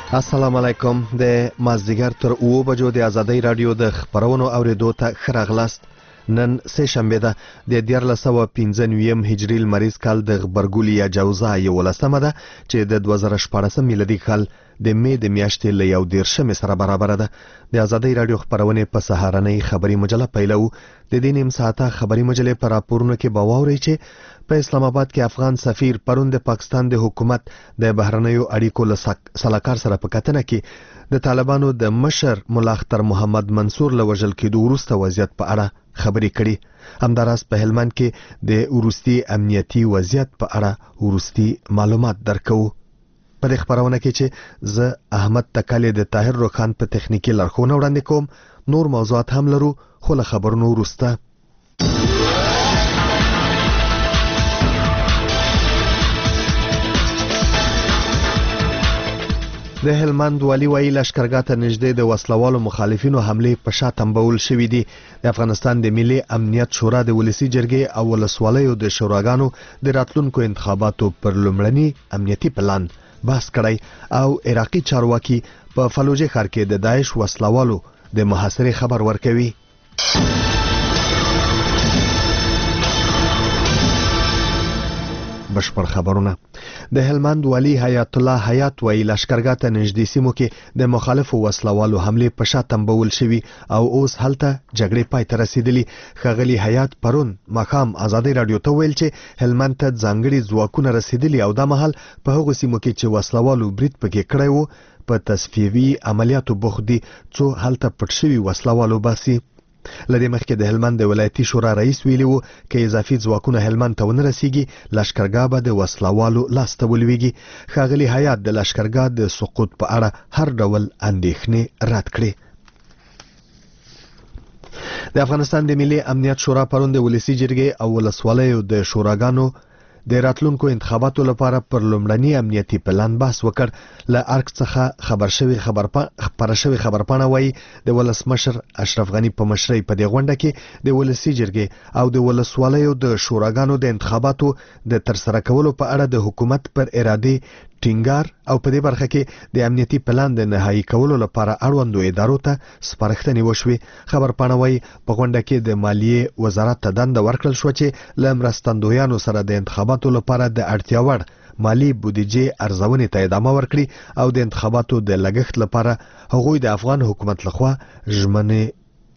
السلام علیکم. د مازدیګر تر 9 بجو د ازادۍ رادیو د خبرونو اوریدو ته ښه راغلاست. نن سه شنبه ده د 1495 هجری لمریز کال د غبرګولي یا جوزا 11 ده چې د 2014 میلادي کال د می د میاشتې له 11 سره برابر ده. د ازادۍ رادیو خبرونه په سهارنۍ خبري مجله پیلو. د دې نیم ساعته خبري مجله پر راپورونه کې باوري چې په اسلام آباد کې افغان سفیر پرون د پاکستان د حکومت د بهرنیو اړیکو سلاکار سره په کتنه کې د طالبانو د مشر ملا اختر محمد منصور له وژل کېدو وروسته وضعیت په اړه خبرې کړي. همداراز په هلمند کې د وروستي امنیتي وضعیت په اړه وروستي معلومات درکو. په دې خبرونه کې چې زه احمد تکالی د طاهر روخان په تخنیکی لارښوونه وړاندې کوم. نور موضوعات هم لرو خو له خبرونو وروسته. د هلمند والی وایي لشکرګاه ته نږدې د وسلوالو مخالفینو حمله په شا تنبول شوې دي. د افغانستان د ملي امنیت شورا د ولسی جرګې او ولسوالیو د شوراګانو د راتلونکو انتخاباتو پر لومړني امنیتي پلان بحث کړی او عراقي چارواکي په فلوجه ښار کې د داعش وسلوالو د محاصرې خبر ورکوي. بشپړ خبرونه. د هلمند والی حیات الله حیات وایي لشکرګاه ته نږدې سیمو کې د مخالفو وسلوالو حمله په شا تنبول شوي او اوس هلته جګړې پای ته رسیدلي. ښاغلي حیات پرون ماښام ازادۍ رادیو ته ویل چې هلمند ته ځانګړي ځواکونه رسیدلي او دا مهال په هغو سیمو کې چې وسلوالو برید پکې کړی وو په تصفیوي عملیاتو بوخت دي څو هلته پټ شوي وسلوالو باسي. لدې مخکې د هلمند د ولایتي شورا رئیس ویلي وو که اضافي ځواکونه هلمند ته ونه رسیږي لشکرګاه به د وسلوالو لاس ته ولویږي. ښاغلي حیات د لشکرګاه د سقوط په اړه هر ډول اندېښنې رد کړې. د افغانستان د ملي امنیت شورا پرون د ولسی جرګې او ولسوالیو د شوراګانو د راتلونکو انتخاباتو لپاره پر لومړني امنیتي پلان بحث وکړ. له ارګ څخه خبر شوی خبرپاڼه وایي د ولسمشر اشرف غنی په مشرۍ په دې غونډه کې د ولسی جرګې او د ولسوالیو د شوراګانو د انتخاباتو د ترسره کولو په اړه د حکومت پر اراده ټینګار او په دې برخه کې د امنیتي پلان د نهایی کولو لپاره اړوندو ادارو ته سپارښتنې وشوې. خبرپاڼه وایي په غونډه کې د مالیې وزارت ته دنده ورکړل شو چې له مرستندویانو سره د انتخاباتو لپاره د اړتیا وړ مالی بودیجې ارزونې ته ادامه ورکړي او د انتخاباتو د لګښت لپاره هغوی د افغان حکومت لخوا ژمنه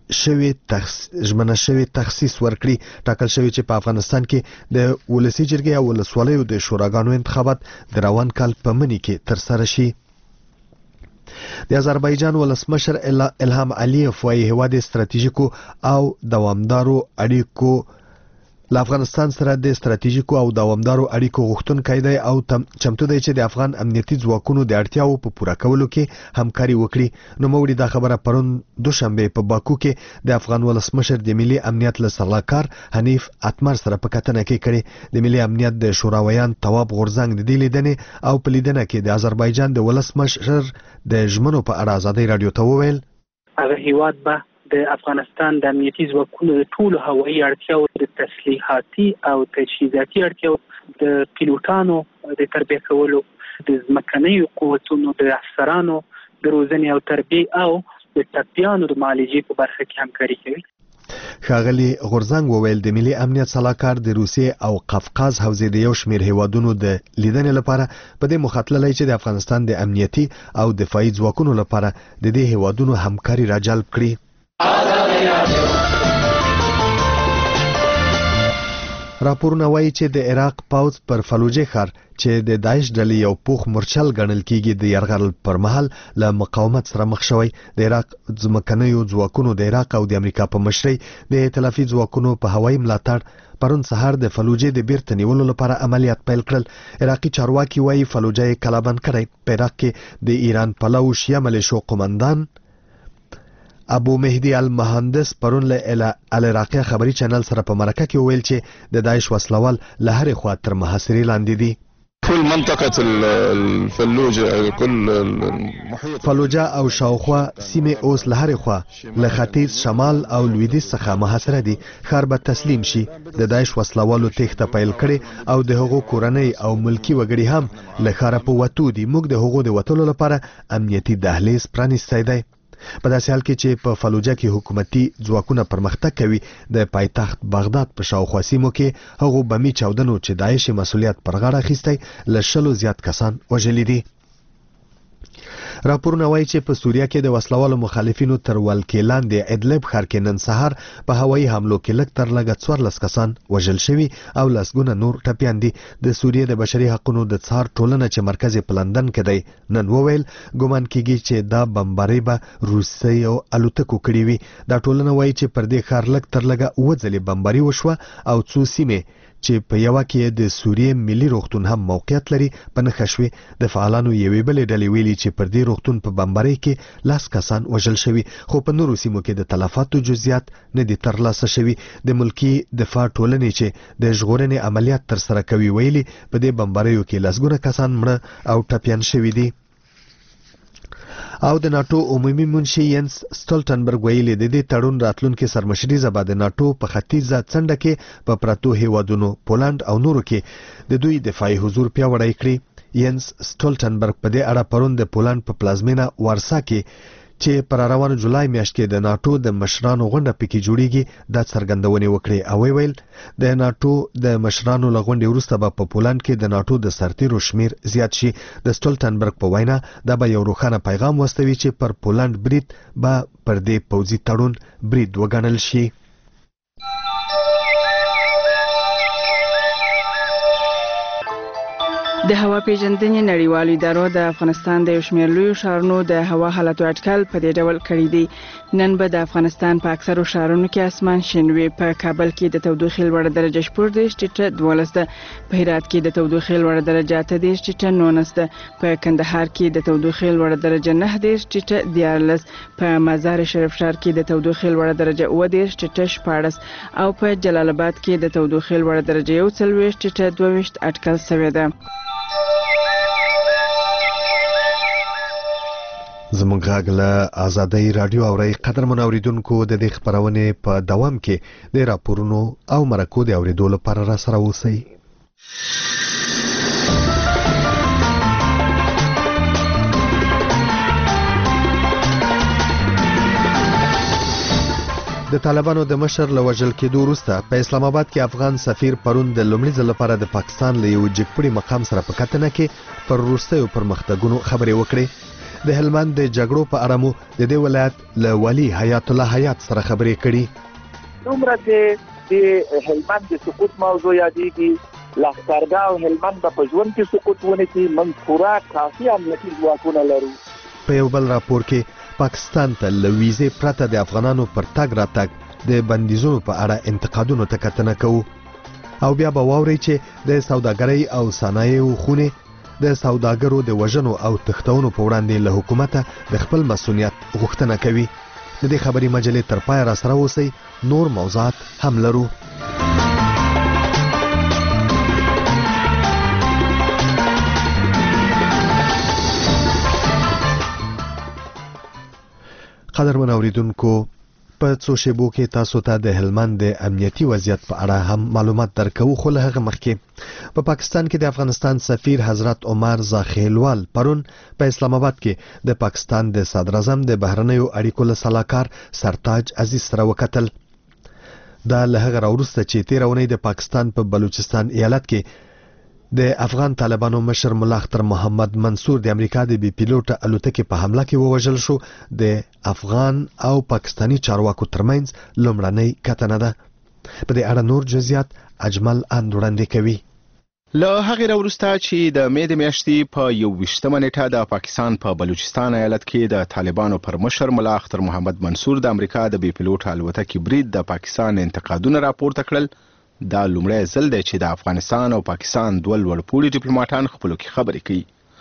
شوی تخصیص ورکړي. ټاکل شوی چې په افغانستان کې د ولسی جرګې او ولسوالیو د شوراګانو انتخابات د روان کال په مني کې ترسره شي. د آذربایجان ولسمشر الهام علیف وایي هیواد ستراتیژیکو او دوامدارو اړیکو له افغانستان سره د ستراتیژیکو او دوامدارو اړیکو غوښتونکی دی او چمتو دی چې د افغان امنیتي ځواکونو د اړتیاو په پوره کولو کې همکاري وکړي. نوموړي دا خبره پرون دوشنبه په باکو کې د افغان ولسمشر د ملي امنیت له سلاکار حنیف اتمر سره په کتنه کې کړي. د ملي امنیت د شوراویان تواب غورزنګ د دې لیدنې او په لیدنه کې د آذربایجان د ولسمشر د ژمنو په اړه ازادۍ رادیو ته وویل هغه هیواد به د افغانستان د امنیتي ځواکونو د ټولو هوایي اړتیاو د تسلیحاتي او تجهیزاتي اړتیاو د پیلوټانو د تربیه کولو د ځمکنیو قوتونو د افسرانو د روزنې او تربیې او د ټپیانو د معالجې په برخه کې همکاري کوي. ښاغلي غورزنګ وویل د ملي امنیت سلاکار د روسیې او قفقاز حوزې د یو شمېر هیوادونو د لیدنې لپاره په دې مخاطللی چې د افغانستان د امنیتي او دفاعي ځواکونو لپاره د دې هیوادونو همکاري راجلب کړي. راپورونه وایي چې د عراق پوځ پر فلوجه ښار چې د داعش ډلې یو پوخ مورچل ګڼل کیږي د یرغل پر مهال له مقاومت سره مخ شوی. د عراق ځمکنیو ځواکونو د عراق او د امریکا په مشرۍ د ائتلافي ځواکونو په هوایي ملاتړ پرون سهار د فلوجه د بیرته نیولو لپاره عملیات پیل کړل. عراقي چارواکي وایي فلوجه یې کلابند کړی. په عراق کې د ایران پلو شیعه ملیشو قومندان ابو مهدی المهندس پرون له العراقیه خبري چینل سره په مرکه کې ویل چې د داعش وسلوال له هرې خوا تر محاصرې لاندې دي. كل منطقة الفلوجة كل المحيط فلوجه او شاوخوا سیمه اوس له هرې خوا له ختیځ شمال او لویدیځ څخه محاصره دي. ښار به تسلیم شي. د داعش وسلوالو تېښته پیل کړې او د هغو کورنۍ او ملکی وګړي هم له ښاره په وتو دي. موږ د هغو د وتلو لپاره امنیتي دهلیز پرانیستی دی. په داسې حال کې چې په فلوجه کې حکومتي ځواکونه پرمختګ کوي، د پایتخت بغداد په شاوخوا سیمو کې هغو بمي چاودنو چې داعش مسؤلیت پر غاړه اخیستی له 100 زیات کسان وژلي دي. راپورونه وایي چې په سوریه کې د وسلوالو مخالفینو تر ولکې لاندې ادلب ښار کې نن سهار په هوایي حملو کې لږ تر لږه 14 کسان وژل شوي او لسګونه نور ټپیان دي. د سوریې د بشري حقونو د څار ټولنه چې مرکز یې په لندن کې دی نن وویل ګمان کیږي چې دا بمبارۍ به روسیو الوتکو کړې وي. دا ټولنه وایي چې پر دې ښار لږ تر لږه 9 ځلې بمباري وشوه او څو سیمې چې په یوه کې د سوریې ملي روغتون هم موقعیت لري په نښه شوې. د فعالانو یوې بلې ډلې ویلي چې پر دې روغتون په بمبارۍ کې 10 کسان وژل شوي، خو په نورو سیمو کې د تلفاتو جزئیات نه دي ترلاسه شوي. د ملکی دفاع ټولنې چې د ژغورنې عملیات ترسره کوي ویلي په دې بمباریو کې لسګونه کسان مړه او ټپیان شوي دي. او د ناتو عمومي منشي ینس سټولټنبرګ ویلي د دې تړون راتلونکي سرمشري به د ناتو په ختیځه څنډه کې په پراتو هیوادونو پولند او نورو کې د دوی دفاعي حضور پیاوړی کړي. ینس سټولټنبرګ په دې اړه پرون د پولند په پلازمینه وارسا کې چې پر روانه جولای میاشت کې د ناتو د مشرانو غونډه پکې جوړیږي دا څرګندونې وکړي او ویل د ناتو د مشرانو له غونډې وروسته به په پولند کې د ناتو د سرتیرو شمیر زیات شي. د سټولټنبرګ په وینا دا به یو روښانه پیغام واستوي چې پر پولند برید به پر دې پوځي تړون برید وګڼل شي. د هوا پیژندنې نړیوالو ادارو د افغانستان د یو شمېر لویو ښارونو د هوا حالاتو اټکل په دې ډول کړی دی. نن به د افغانستان په اکثرو ښارونو کې اسمان شین وي. په کابل کې د تودوخې لوړه درجه 14 ټیټه 12 ده. په هرات کې د تودوخې لوړه درجه 8 ټیټه 19 ده. په کندهار کې د تودوخې لوړه درجه 9 ټیټه 14. په مزار شریف ښار کې د تودوخې لوړه درجه 9 ټیټه 14 او په جلال آباد کې د تودوخې لوړه درجه 41 ټیټه 22 اټکل شوې ده. زموږ غږ له آزادۍ رادیو اورئ. قدرمن اوریدونکو د دې خبرونې په دوام کې د راپورونو او مرکو د اوریدو لپاره را سره اوسئ. د طالبانو د مشر له وژل کېدو وروسته په اسلام آباد کې افغان سفیر پرون د لومړي ځل لپاره د پاکستان له یو جګپړي مقام سره په کتنه کې پر وروستیو پرمختګونو خبرې وکړې. د هلمند د جګړو په اړه مو د دې ولایت له والي حیات الله حیات سره خبرې کړې. دومره چې د هلمند د سقوط موضوع یادېږي، لښکرګاه او هلمند په ژوند کې سقوط ونکړي، موږ پوره کافي امنیتي ځواکونه لرو. په یو بل راپور کې پاکستان ته له ویزې پرته د افغانانو پر تګ راتګ د بندیزونو په اړه انتقادونو ته کتنه کوو. او بیا به واورئ چې د سوداګرۍ او صنایعو خونې د سوداګرو د وژنو او تښتونو په وړاندې له حکومته د خپل مسؤلیت غوښتنه کوي. د دې خبري مجلې تر پای را سره اوسئ. نور موضوعات هم لرو. قدرمن اوریدونکو په څو شیبو کې تاسو ته د هلمند د امنیتي وضعیت په اړه هم معلومات درکوو، خو له هغه مخکې په پاکستان کې د افغانستان سفیر حضرت عمر زاخیلوال پرون په اسلام آباد کې د پاکستان د صدر اعظم د بهرنیو اړیکو له سلاکار سرتاج عزیز سره وکتل. دا له هغه وروسته چې تېره اونۍ د پاکستان په بلوچستان ایالت کې د افغان طالبانو مشر ملا اختر محمد منصور د امریکا د بي پیلوټ الوتکې په حمله کې ووژل شو. د افغان او پاکستاني چارواکو ترمنځ لومړنۍ کتنه ده. په دې اړه نور جزئیات اجمل اند وړاندې کوي. له هغې وروسته چې د مې د میاشتې په 21مه نیټه د پاکستان په بلوچستان ایالت کې د طالبانو پر مشر ملا اختر محمد منصور د امریکا د بي پیلوټ الوتکې برید د پاکستان انتقادونه راپورته کړل. دا لومړی ځل دی چې د افغانستان او پاکستان دوه لوړ پوړي ډیپلوماټان خپلو کې خبرې کوي.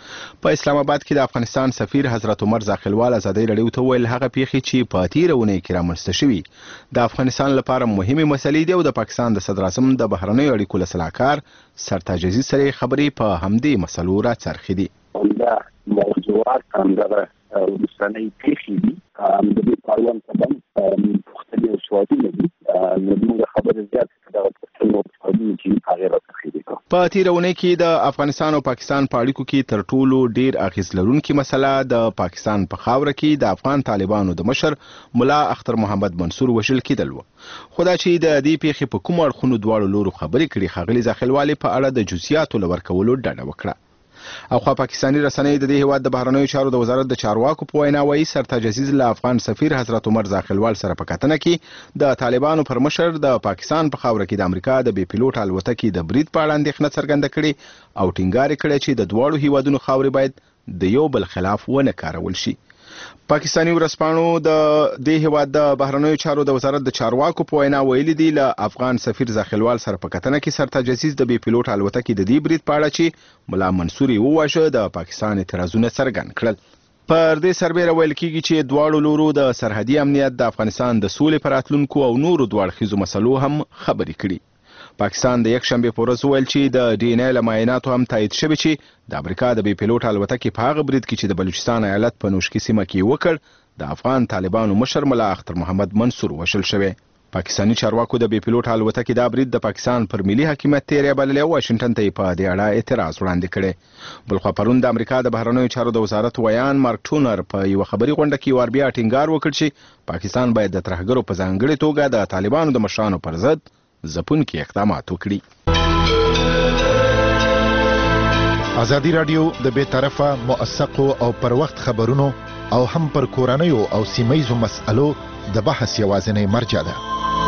په اسلام آباد کې د افغانستان سفیر حضرت عمر زاخلوال ازادي رادیو ته ویل هغه پیښې چې په تیره اونۍ کې رامنځته شوي د افغانستان لپاره مهمه مسلې دي او د پاکستان د صدر اعظم د بهرنیو اړیکو له سلاکار سرتاج عزیز سره خبرې په همدې مسلو راڅرخي دي. دا موضوعات همدغه وروستنۍ پیښې دي د دې پاروان سبب مختلف سوالونه دي نو موږ خبرې زیات دغه څلور سوالونه چې هغه راڅرخي دي. په تیره اونۍ کې د افغانستان او پاکستان په اړیکو کې تر ټولو ډیر اغیز لرونکي مسله د پاکستان په خاوره کې د افغان طالبانو د مشر ملا اختر محمد منصور وژل کېدل و. خو دا چې د دې پیښې په کوم اړخونو دواړو لورو خبرې کړي ښاغلي زاخلوالي په اړه د جزئیاتو لورکولو ډډه وکړه. او خو پاکستاني رسنۍ د دې هیواد د بهرنیو چارو د وزارت د چارواکو په وینا وایي سرتاج عزیز له افغان سفیر حضرت عمر زاخلوال سره په کتنه کې د طالبانو پر مشر د پاکستان په خاوره کې د امریکا د بي پیلوټ الوتکې د برید په اړه اندېښنه څرګنده کړې او ټینګار کړی چې د دواړو هیوادونو خاورې باید د یو بل خلاف ونه کارول شي. پاکستاني ورسپانو د دې هیواد د بهرنیو چارو د وزارت د چارواکو په وینا ویلي دي له افغان سفیر زاخلوال سره په کتنه کې سرتاج عزیز د بي پیلوټ الوتکې د دې برید په اړه چې ملا منصور یې وواژه د پاکستان اعتراضونه څرګند کړل. پر دې سربېره ویل کېږي چې دواړو لورو د سرحدي امنیت د افغانستان د سولې پر راتلونکو او نورو دوه اړخیزو مسلو هم خبرې کړي. پاکستان د یک شنبه په ورځ ویل چې د ډي ان اې له معایناتو هم تایید شوی چې د امریکا د بي پیلوټ الوتکې په هغه برید کې چې د بلوچستان ایالت په نوشکی سیمه کې وکړ د افغان طالبانو مشر ملا اختر محمد منصور وژل شوی. پاکستاني چارواکو د بي پیلوټ الوتکې دا برید د پاکستان پر ملي حاکمیت تیری بللی او واشنگټن ته په دې اړه اعتراض وړاندې کړي. بلخوا پرون د امریکا د بهرنیو چارو د وزارت ویان مارک ټونر په یو خبري غونډه کې ور بیا ټینګار وکړ چې پاکستان باید د ترهګرو په ځانګړي توګه د طالبانو د مشرانو پر ضد ځپونکي اقدامات وکړي. ازادي رادیو د بې طرفه موثقو او پر وخت خبرونو او هم پر کورنیو او سیمایزو مسألو د بحث یوازینی مرجع ده.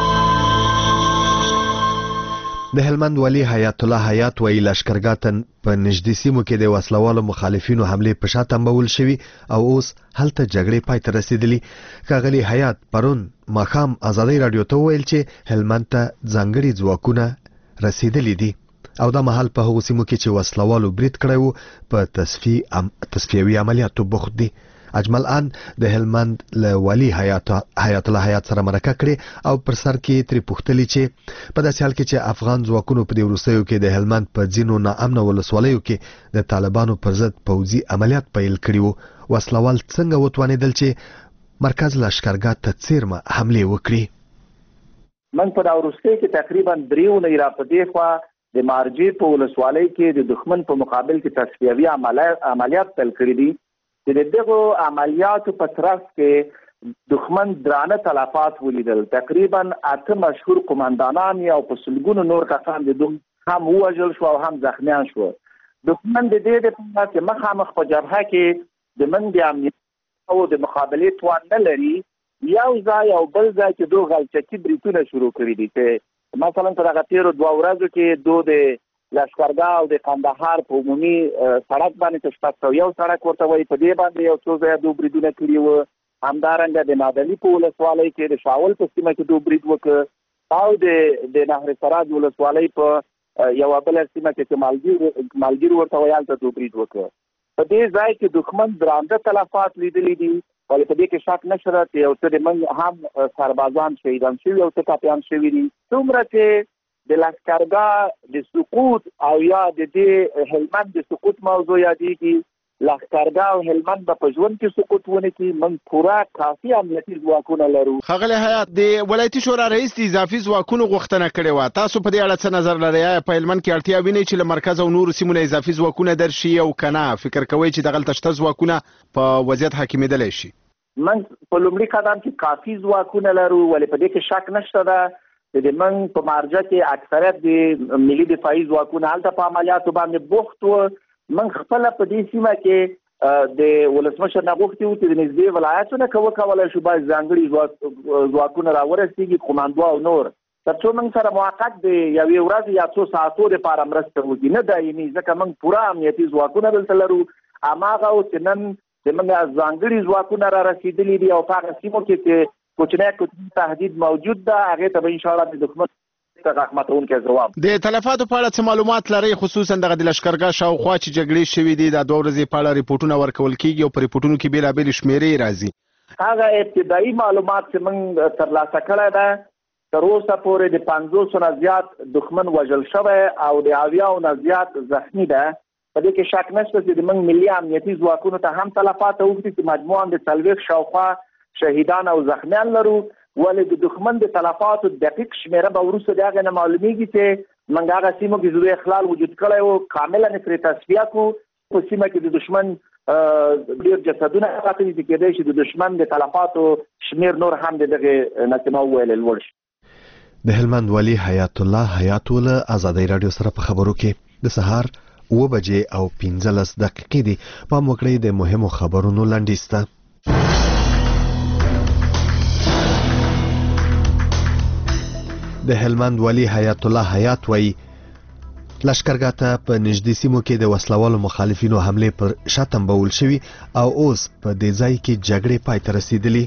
د هلمند والي حیات الله حیات ویلي لشکرګاه په نږدې سیمو کې د وسلوالو مخالفینو حملې په شا تنبول شوي او اوس هلته جګړې پای ته رسیدلي. ښاغلي حیات پرون ماښام ازادي رادیو ته وویل چې هلمند ته ځانګړي ځواکونه رسیدلي دي او دا مهال په هغو سیمو کې چې وسلوالو برید کړی وو په تصفیوي عملیاتو بوخت دي. اجمل ان د هلمند له والي حیات الله حیات سره مرکه کړې او پر سر کې ترې پوښتلي چې په داسې حال کې چې افغان ځواکونو په دې وروستیو کې د هلمند په ځینو ناامنه ولسوالیو کې د طالبانو پر ضد پوځي عملیات پیل کړي وو وسلوال څنګه وتوانېدل چې مرکز لشکرګاه ته څیرمه حملې وکړي. من په دا وروستي کې تقریبا 3 اونۍ را پدې خوا د مارجې په ولسوالۍ کې د دښمن په مقابل کې تصفیوي عملیات پیل کړي دي. د دغه عملیاتو په ترڅ کې دښمن درانه تلفات ولیدل. تقریبا 8 مشهور قومندانان او په سلګونو نور کسان د دوی هم وژل شو او هم زخمیان شو. دښمن د دې لپاره چې مخامخ په جبهه کې د من د امنیت او د مقابله توان نه لري یو ځای او بل ځای کې دوه غلچکي بریتونه شروع کړي دي چې مثلا تر هغه تیرو 2 ورځو کې دوه د لشکرګاه او د قندهار په عمومي سړک باندې تشپاک یو سړک ورته وایي په دې باندې یو څو ځای دوه بریدونه کړي وو. همدارنګه د نادعلي په ولسوالۍ کې د شاول په سیمه کې دوه برید وکړ او د نهر سراج ولسوالۍ په یو بل سیمه کې چې مالګیر ورته وایي هلته دوه برید وکړ. په دې ځای کې دښمن درانده تلفات لیدلي دي ولې په دې کې شک نشته چې یو څه د من هم سربازان شهیدان شوي او څه ټپیان شوي دي. څومره چې د لشکرګاه د سقوط او یا د دې هلمند د سقوط موضوع یادېږي لشکرګاه او هلمند په ژوند کې سقوط ونه کې من پورا کافي امنیتي ځواکونه لرو. ښاغلی حیات د ولایتي شورا رئیس د اضافي ځواکونو غوښتنه کړې وه. تاسو په دې اړه څه نظر لرئ؟ آیا په هلمند کې اړتیا وینئ چې له مرکز او نورو سیمو نه اضافي ځواکونه درشي او که نه فکر کوئ چې دغلته شته ځواکونه په وضعیت حاکمېدلی شي؟ من په لومړي قدم کې کافي ځواکونه لرو ولې په دې کې شک نشته ده د من په مارجه کې اکثریت د ملي دفاعي ځواکونه هلته په عملیاتو باندې بوخت وو. من خپله په دې سیمه کې د ولسمشر نه غوښتي وو چې د نږدې ولایتونو که وکولی شو باید ځانګړي ځواکونه راورسېږي قوماندو او نور تر څو موږ سره موقت د یوې ورځې یا څو ساعتو دپاره مرسته وکړي نه دایمي ځکه موږ پوره امنیتي ځواکونه دلته لرو. هماغه و چې نن د موږ ځانګړي ځواکونه را رسېدلي دي او په هغه سیمو کې چې کوچنی تهدید موجود ده هغې ته به انشاءالله د دښمن تغاخمتونکو ځواب. د تلفاتو په اړه څه معلومات لري، خصوصا دغه د لشکرګاه شاوخوا چې جګړې شوې دي د 2 ورځې په اړه ریپورتونه ورکول کیږي او په ریپورتونو کې بیلابېل شمیرې راځي؟ هغه ابتدایي معلومات چې موږ ترلاسه کړی ده تر اوسه پورې د 500 نه زیات دښمن وژل شوی او د 80 نه زیات زخمی ده. په دې کې شک نشته چې موږ ملي امنیتي ځواکونو ته هم تلفات اوږدي چې مجموعاً د 40 شاوخوا شهیدان او زخمیان لرو، ولې د دښمن د تلفاتو دقیق شمیره به وروسته د هغې نه معلومیږي چې موږ هغه سیمو کې زور اخلال وجود کړی و کاملا پرې تصفیه کړو. په سیمه کې د دښمن ډېر جسدونه پراته دي چې کېدای شي د دښمن د تلفاتو شمیر نور هم د دغې نه چې ما وویل لوړ شي. د هلمند والي حیات الله حیات له ازادۍ راډیو سره په خبرو کې د سهار 9 بجې او 15 دقیقې دي. پام وکړئ د مهمو خبرونو لنډیز ته. د هلمند والي حیات الله حیات وایي لشکرګاه ته په نږدې سیمو کې د وسلوالو مخالفینو حملې پر شا تنبول شوي او اوس په دې ځای کې جګړې پای ته رسیدلي.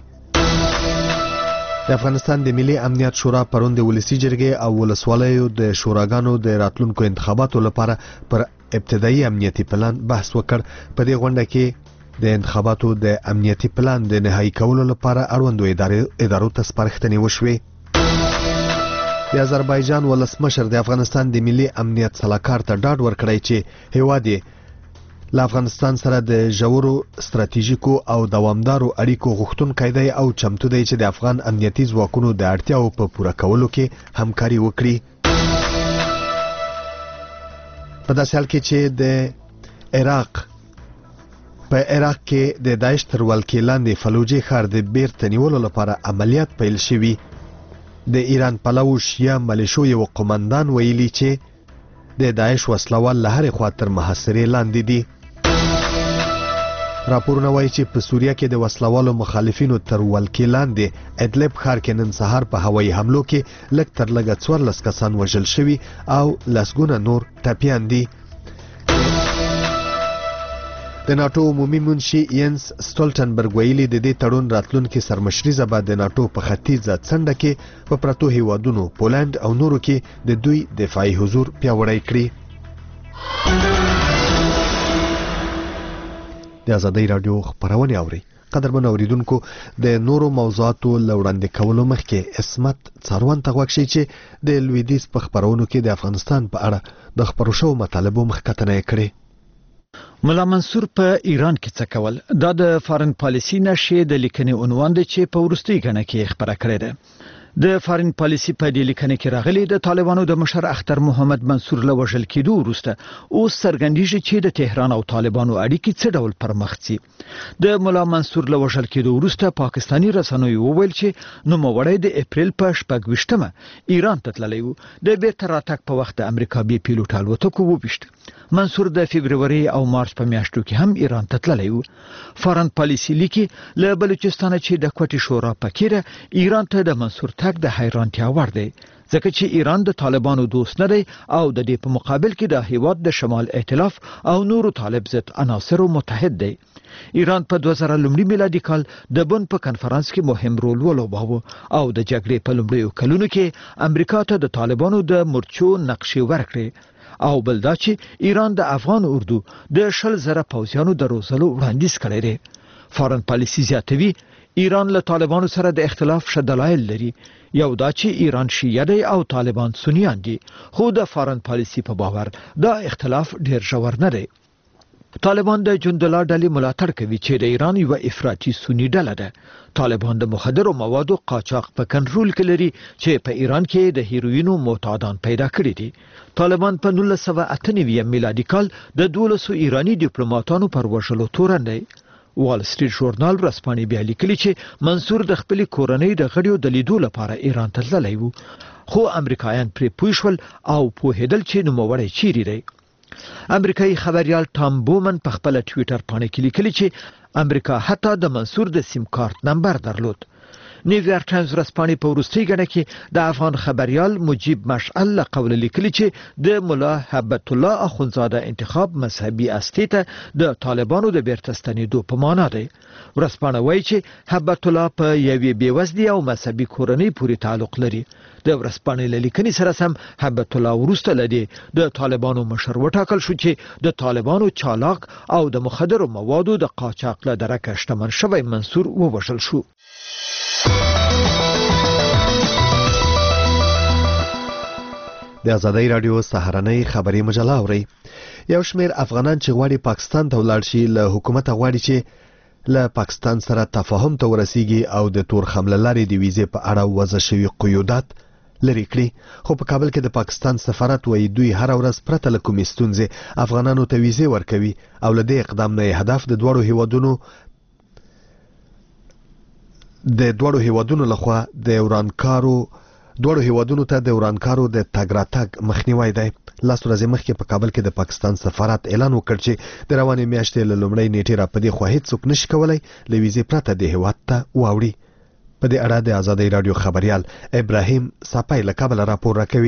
د افغانستان د ملي امنیت شورا پرون د ولسي جرګې او ولسوالیو د شوراګانو د راتلونکو انتخاباتو لپاره پر ابتدایي امنیتي پلان بحث وکړ. په دې غونډه کې د انتخاباتو د امنیتي پلان د نهایی کولو لپاره اړوندو ادارو ته سپارښتنې وشوې. د آذربایجان ولسمشر د افغانستان د ملي امنیت سلاکار ته ډاډ ورکړی چې هیواد یې له افغانستان سره د ژورو ستراتیژیکو او دوامدارو اړیکو غوښتونکی دی او چمتو دی چې د افغان امنیتي ځواکونو د اړتیاو په پوره کولو کې همکاري وکړي. په داسې حال کې چې د عراق کې د داعش تر ولکې لاندې فلوجي ښار د بیرته نیولو لپاره عملیات پیل شوي. د ایران پلوو شیعه ملیشو یو قومندان ویلي چې د داعش وسلوال له هرې خوا تر محاصرې لاندې دي. راپورونه وایي چې په سوریه کې د وسلوالو مخالفینو تر ولکې لاندې ادلب ښار کې نن سهار په هوایي حملو کې لږ تر لږه 14 کسان وژل شوي او لسګونه نور ټپیان دي. د ناټو عمومي منشي ینس سټولټنبرګ ویلي د دې تړون راتلونکي سرمشریزه به د ناټو په ختیځه څنډه کې په پرتو هیوادونو پولند او نورو کې د دوی دفاعي حضور پیاوړی کړي. د ازادۍ راډیو خبرونه اوري. قدرمن اوریدونکو د نورو موضوعاتو لوړاندې کولو مخکې اسمت څاروان ته غوښتي چې د لویدیز په خبرونو کې د افغانستان په اړه د خبرو شو مطالبو مخکتنه کړي. ملا منصور په ایران کې څه کول؟ دا د فارن پالیسی نشې د لیکنې عنوان دی چې په وروستي غنه کې خبره کړې ده. د فارن پالیسی په دې لیکنه کې راغلي د طالبانو د مشر اختر محمد منصور له وژل کېدو وروسته اوس څرګندېږي چې د تهران او طالبانو اړیکې څه ډول پرمخ ځي. د ملا منصور له وژل کېدو وروسته پاکستاني رسنیو وویل چې نوموړی د اپریل په 26مه ایران ته تللی و. د بیرته راتګ په وخت د امریکا بي پیلوټ الوتکو وویشت. منصور د فبرवरी او مارچ په میاشتو کې هم ایران ته تللی و. فارن پالیسی لیکي له بلوچستان چې د کوټي شورا پکې ایران ته د منصور تګ د حیرانتیا وړ دی، ځکه چې ایران د طالبانو دوست نه دی او د دې په مقابل کې د هیواد د شمال ائتلاف او نورو طالب ضد عناصرو متحد دی. ایران په 2000 میلادي کال د بن په کنفرانس کې مهم رول ولوباوه او د جګړې په لومړیو کلونو کې امریکا ته د طالبانو د مرچو نقشې ورکړې او بل دا چې ایران د افغان اردو د 10,000 پوځیانو د روزلو وړاندیز کړی دی. فارن پالیسی زیاتوي ایران له طالبانو سره د اختلاف شدلایل لري. یو دا چې ایران شیعه دی او طالبان سنیان دي، خو د فارن پالیسی په باور دا اختلاف ډیر ژور نه دی. طالبان د جندلا ډلې ملاتړ کوي چې د ایران یو افراطي سنی ډله ده. طالبان د مخدرو موادو قاچاق په کنټرول کې لري چې په ایران کې د هیروینو معتادان پیدا کړي دي. طالبان په 1998 میلادي کال د 1200 ایرانی ډیپلوماټانو پر وژلو تورن دی. وال سټریټ ژورنال ورځپاڼې بیا لیکلي چې منصور د خپل کورنۍ د غړیو د لیدو لپاره ایران ته تللی و، خو امریکایان پرې پوه شول او پوهېدل چې نوموړی چیرې دی. امریکایي خبريال ټام بومن په خپل ټوئیټر باندې لیکلي چې امریکا حتی د منصور د سیم کارت نمبر درلود. نیویارک ټایمز ورځپاڼې په وروستۍ ګڼه کې د افغان خبريال مجيب مشعل له قوله لیکلي چې د مولا هبت الله اخونزاده انتخاب مذهبي استي ته د طالبانو د بیرته ستنېدو په معنا دی. ورځپاڼه وایي چې هبت الله په یوې بېوزلې او مذهبي کورنۍ پورې تعلق لري. د ورځپاڼې له لیکنې سره سم هبت الله وروسته لدی د طالبانو مشر وټاکل شو چې د طالبانو چالاک او د مخدرو موادو د قاچاق له درکه شتمن شوی منصور ووژل شو. د ازادۍ رادیو سهارنۍ خبري مجله اوري. یو شمېر افغانان چې غواړي پاکستان ته ولاړ شي له حکومت غواړي چې له پاکستان سره تفاهم ته ورسیږي او د تور خم له لارې د ویزې په اړه وضع شوي قیودات لري کړي. خو په کابل کې د پاکستان سفارت وایي دوی هر ورځ پرته له کومې ستونزې افغانانو ته ویزې ورکوي او له دې اقدام نه هدف د دوړو هیوادونو لخوا د دوړو هیوادونو ته د ورانکارو د تګ راتګ مخنیوي دی. لاس ورځې مخکې په کابل کې د پاکستان سفارت اعلان وکړ چې د روانې میاشتې له لومړۍ نیټې را پدې خو هیڅوک نشي کولای له ویزې پرته د هیواد ته واوړي. په دې اړه د ازادۍ رادیو خبريال ابراهیم صاپای له کابل راپور راکوي.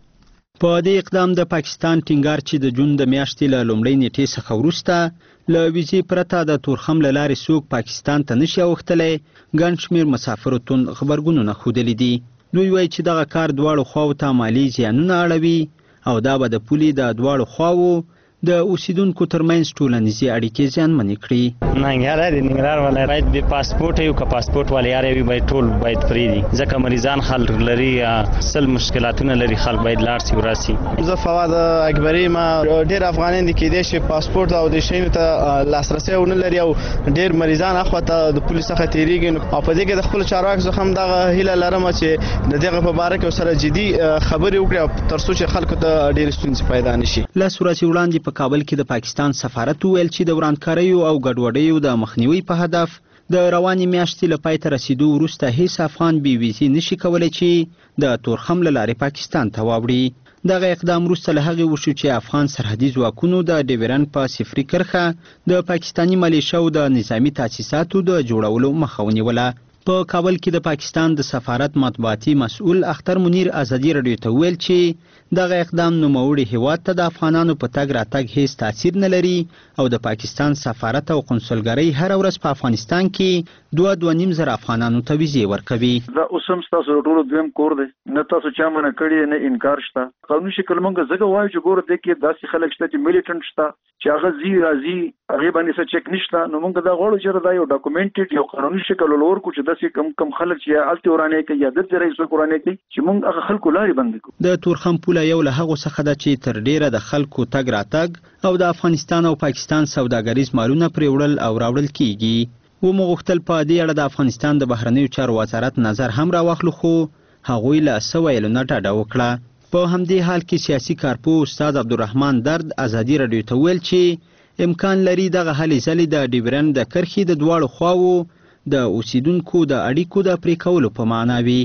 په دې اقدام د پاکستان ټینګار چې د جون د میاشتې له لومړۍ نیټې څخه وروسته له ویزې پرته د تورخم له لارې څوک پاکستان ته نشي اوښتلی ګڼ شمېر مسافرو توند غبرګونونه ښودلي دي. دوی وایي چې دغه کار دواړو خواو ته مالي زیانونه اړوي او دا به د پولې د دواړو خواو د اوسیدونکو ترمنځ ټولنیزې اړیکې زیانمنې کړي. ننګرهار د ننګرهار ولایت باید به پاسپورت یو که پاسپورت ولې یار وي باید ټول باید فری دي ځکه مریضان خلک لري سل مشکلاتونه لري خلک باید لاړ شي وراسي. زه فواد اکبري ما ډېر افغانان دي کې دي چې پاسپورت او د شینو ته لاسرسي ونه لري او ډېر مریضان اخواته د پولیس څخه تیریږي او په دې کې د خپل چارواکو څخه هم دغه هیله لرم چې د دغه په باره کې سره جدي خبرې وکړي تر څو چې خلکو ته ډېر ستونزې پیدا نشي. لاس ورځې وړاندې په کابل کې د پاکستان سفارت ویل چې د ورانکاریو او ګډوډیو د مخنیوي په هدف د روانې میاشتې له پای ته رسیدو وروسته هیڅ افغان بې ویزې نشي کولی چې د تورخم له لارې پاکستان ته واوړي. دغه اقدام وروسته له هغې وشو چې افغان سرحدي ځواکونو د ډیورن په صفري کرښه د پاکستاني ملیشو د نظامي تاسیساتو د جوړولو مخه ونیوله. په کابل کې د پاکستان د سفارت مطبوعاتي مسؤل اختر منیر ازادي رادیو ته ویل چې دغه اقدام نوموړي هیواد ته د افغانانو په تګ راتګ هیڅ تاثیر نه لري او د پاکستان سفارت او قنصلګرۍ هر ورځ په افغانستان کې 2.5 زره افغانانو ته ویزې ورکوي. دا اوسم تاسو ټول دویم کور دی نه تاسو چا منه کړی نه انکار شته. قانوني شکل مونږ زګه وایو چې ګوره د کې داسې خلک شته چې میلیټنټ شته چې هغه راځي هغه باندې څه چک نشته نو مونږ دا غواړو چې دا یو ډاکومنټډ یو قانوني شکل ولور کو چې داسې کم خلک چې الته ورانه کوي یا د رئیس ورانه کوي چې مونږ هغه خلکو لاري بند کو. د تورخم پوله یو له هغه څخه د چې تر ډیره د خلکو تګ راتګ او د افغانستان او پاکستان سوداګریز مالونه پرې وړل او راوړل کیږي. و مغختل په دې اړه د افغانستان د بهرنیو چارو وزارت نظر هم راوخلو خو هغوی له سویلو نه ډډه وکړه. په همدې حال کې سیاسي کارپوه استاد عبدالرحمن درد ازادي رادیو ته ویل چې امکان لري دغه هلې ځلې د ډیورن د کرښې د دواړو خواو د اوسیدونکو د اړیکو د پرې کولو په معنا وي.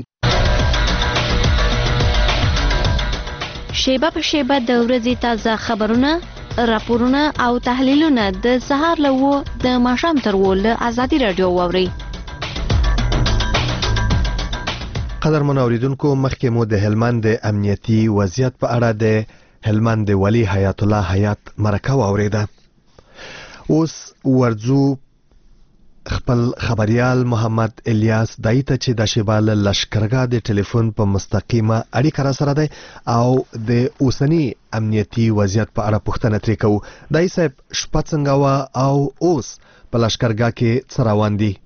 شیبه په شیبه د ورځې تازه خبرونه، راپورونه او تحلیلونه د سهار له 9 د ماښام تر 10 له ازادي رادیو واورئ. قدرمن اوریدونکو مخکې مو د هلمند د امنیتي وضعیت په اړه د هلمند د ولی حیات الله حیات مرکه واوریده. اوس ورځو خپل خبريال محمد الیاس دایته چې د شیبال لشکرګاه د ټلیفون په مستقیمه اړیکه را سره ده او د اوسنی امنیتي وضعیت په اړه پوښتنه ترې کوو. دای صاحب شپه څنګه وه او اوس په لشکرګاه کې څه روان دي؟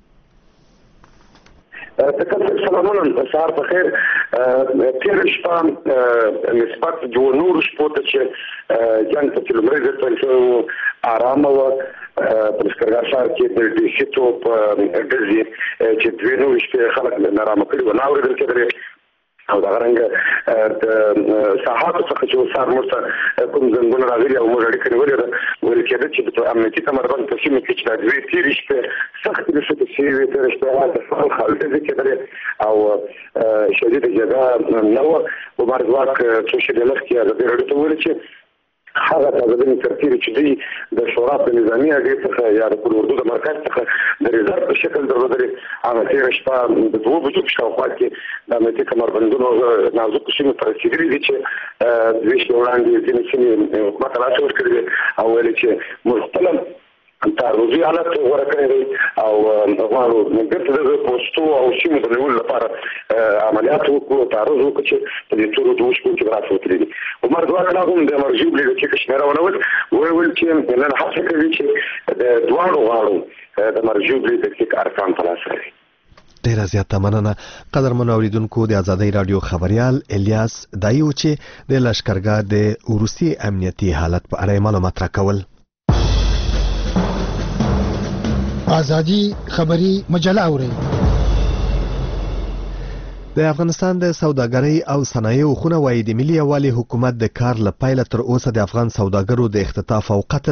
سلامونه سهار په خیر. تیر شپه نسبت د نور شپو ته چې جنګ ته لومړی ځل پیل شوی ارامه وه. په لشکرګاه ښار کې د ډي سي توپ ډزې چې دوې نورې شپې خلک نارامه کړي وو نه اورېدل کېدلې او دغه رنګه د ساحاتو څخه چې سهار موږ ته کوم زنګونه راغلي او موږ اړیکه نیولې ده ویل کېده چې د امنیتي کمربند په سیمه کې چې دا دوې تېرې شپې سختې نښتې شوې وې تېره شپه د خلک ډزې کېدلې او شدیده جګړه نه وه. مبارزواک څو شېبې مخکې ازادي راډیو ته وویل چې هغه تابعین ترتیب چې دی د شورا په نظامی هغه څخه یا د اردو د مرکز څخه د ریزرو په شکل درلودل هغه تیر شپه د 2 بجو په شاوخوا کې د امنیتي کمربندونو نازک شینو تر رسیدلي دي چې دوی وړاندې ځینې حکومت راځي ورکړي او ویل چې مستقل تعرضي حالت غوړه کړی دی او غواړو دغه د پوسټو او سیمو د نیولو لپاره عملیات وکړو تعرض وکړو چې په دې ټولو دوه شپو کې راځي دي عمر دوه کله هم د مرجو بلی چې کشمیر ونول ویل چې نن هڅه کوي چې د دوه غواړو د مرجو بلی د ارکان په لاس راځي. ډیره زیاته مننه قدرمنو اوریدونکو. د آزادۍ رادیو خبريال الیاس دایو چې د لشکرګاه د روسي امنیتي حالت په اړه معلومات راکول. آزادی خبری مجله اوري. د افغانستان د سوداګرۍ او صنایعو خونه وايي د ملي یوالي حکومت د کار لپاره تر اوسه د افغان سوداګرو د اختطاف او قتل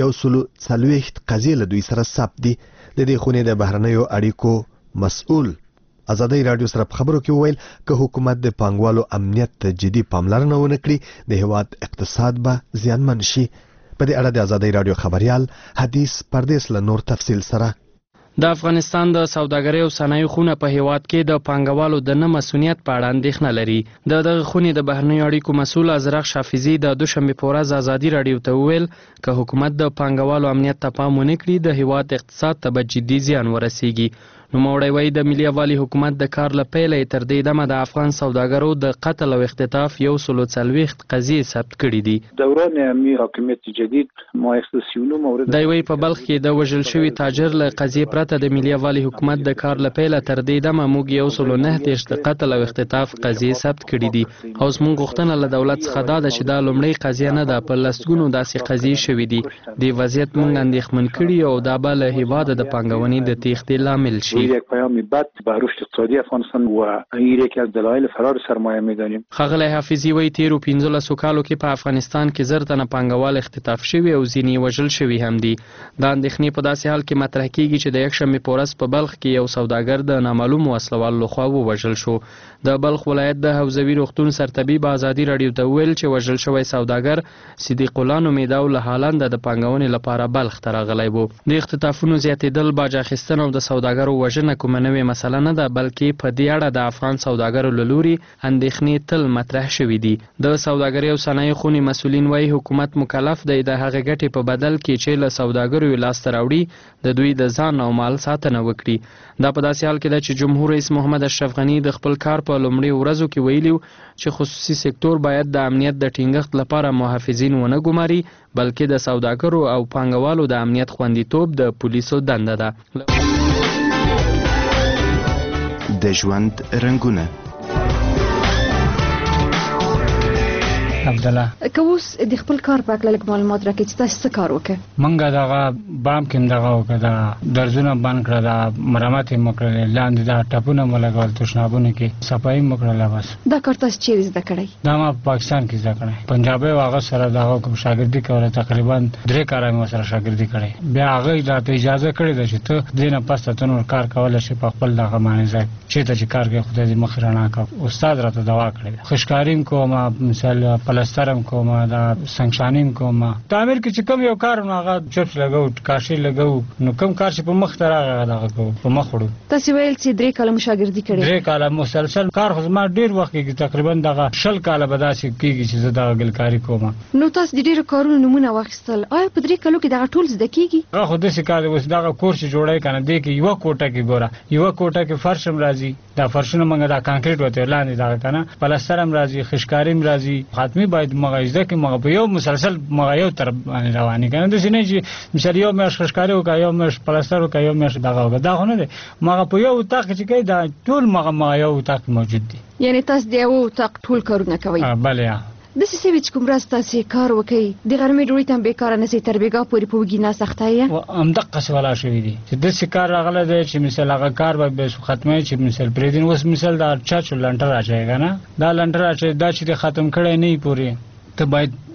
140 قضیې له دوی سره ثبت دي. د دې خونې د بهرنیو اړیکو مسؤل آزادۍ رادیو سره په خبرو کې وویل که حکومت د پانګوالو امنیت ته جدي پاملرنه ونه کړي د هیواد اقتصاد به زیانمن شي. په دې اړه د آزادۍ رادیو خبريال حدیث پردیس له نور تفصیل سره. د افغانستان د سوداګرۍ او صنایعو خونه په هیواد کې د پانګوالو د نه مسؤلیت په اړه اندېښنه لري. دغه خونې د بهرنیو اړیکو مسؤل ازرق شافیزي د دوشنبه په ورځ آزادۍ رادیو ته وویل که حکومت د پانګوالو امنیت ته پام ونه کړي د هیواد اقتصاد ته به جدي زیان ورسیږي. نوموړی وایي د ملي یوالي حکومت د کار له پیله تر دې دمه د افغان سوداګرو د قتل او اختطاف 140 قضیې ثبت کړي دي. دوران امیر حکومت جدید ما اختصاصیونو مورد دی وایي په بلخ کې د وژل شوي تاجر له قضیې پرته د ملي یوالي حکومت د کار له پیله تر دې دمه موږ 119 د قتل او اختطاف قضیې ثبت کړي دي. او زموږ غوښتنه له دولت څخه دا ده چې دا لومړی قضیه نه ده، په لسګونو داسې قضیې شوي دي. د وضعیت موږ اندېښمن کړي او دا به له هیواده د پانګونې د تېښتې لامل شي. یک پیامی بد به رشد اقتصادی افغانستان و این یکی از دلایل فرار سرمایه می‌دانیم. ښاغلی حافظي وایي تیرو 15 کالو کې په افغانستان کې زر تنه پانګوال اختطاف شوي او ځینې وژل شوي هم دي. دا اندېښنې په داسې حال کې مطرح کیږي چې د یکشنبې په ورځ په بلخ کې یو سوداګر د نامعلومو وسلوالو لخوا ووژل شو. د بلخ ولایت د حوزوي روغتون سرطبیب آزادۍ رادیو ته ویل چې وژل شوی سوداګر صدیق الله نومیده او له هالنده د پانګونې لپاره بلخ ته راغلی و. د اختطافونو زیاتېدل، باج اخیستنه او د سوداګرو وژنه کومه نوې مسله نه ده، بلکې په دې اړه د افغان سوداګرو له لوري اندېښنې تل مطرح شوي دي. د سوداګرۍ او صنایعو خونې مسؤلین وایي حکومت مکلف دی د هغې ګټې په بدل کې چې له سوداګرو یې لاسته راوړي د دوی د ځان او مال ساتنه وکړي. دا په داسې حال کې ده چې جمهور رئیس محمد اشرف غني د خپل کار په لومړي ورځو کې ویلي چې خصوصي سکتور باید د امنیت د ټینګښت لپاره محافظین ونه ګماري، بلکې د سوداګرو او پانګوالو د امنیت خوندیتوب د پولیسو دنده ده. د ژوند رنگونه عبدالله که اوس د خپل کار په اړه لږ معلومات راکړئ چې تاسو څه کار وکړئ؟ منګه دغه بام کې دغه وکړه، د درزونه بند کړه، د مرمت یې وکړلې، لاندې د ټپونه مو لګول، تشنابونه کې صفایي مو کړله. بس دا کار تاسو چیرې زده کړی؟ دا ما په پاکستان کې زده کړی. پنجابي او هغه سره دغه کوم شاګردي کوله، تقریبا 3 کاله مې سره شاګردي کړې. بیا هغه راته اجازه کړې ده چې ته دې نه پس ته نور کار کولی شې په خپل دغه باندې ځای چېرته چې کار کوې خدای دې مخ رڼا کړه. استاد راته دوا کړې ده. خشکاریم کوم، مثال پلسترم کوم، دا سنگشانیم کوم. تعمیر کې چې کوم یو کار نو هغه چپس لګو، کاشي لګو، نو کوم کار چې په مخ ته راغی دغه کوو، په مخ وړو. تاسو ویل چې 3 کاله مشاګردي کړې؟ 3 کاله مسلسل کار خو ما ډیر وخت کې تقریبا دغه 20 کاله به داسې کېږي چې زه دغه ګلکاري کوم. نو تاسو د ډیرو کارونو نمونه واخیستل، آیا په 3 کالو کې دغه ټول زده کیږي؟ هغه خو داسې کار اوس دغه کورس جوړای کنه دی کې یو کوټه کې ګوره، یو کوټه کې فرشم راځي، دا فرشونه موږ دا کانکریټ وته لاندې دغه کنه پلسترم راځي، خشکاریم راځي، خاتمي باید مغایزه کې مغه په یو مسلسل مغه یو تر باندې رواني کنه. د سینې چې مثال یو مېش خشکاري او یو مېش پلستر او یو مېش دغه دا خو نه دی، مغه په یو تاق چې کې دا ټول مغه یو تاق موجود دي. یعنی تاسو دی یو تاق ټول کارونه کوي؟ بله. د سیسې چې کوم راز تاسو کار وکړي د غرمې ډوډۍ ته بیکاره نه سي تر بیګا پورې په وګینا سختایه هم دقه سواله شوې دي چې د سکار راغله دی چې مثال هغه کار به ختمه چې مثال پرې دین اوس مثال دا چا چ لنټر راځي کنه، دا لنټر راځي دا چې ختم کړي نه پوري ته باید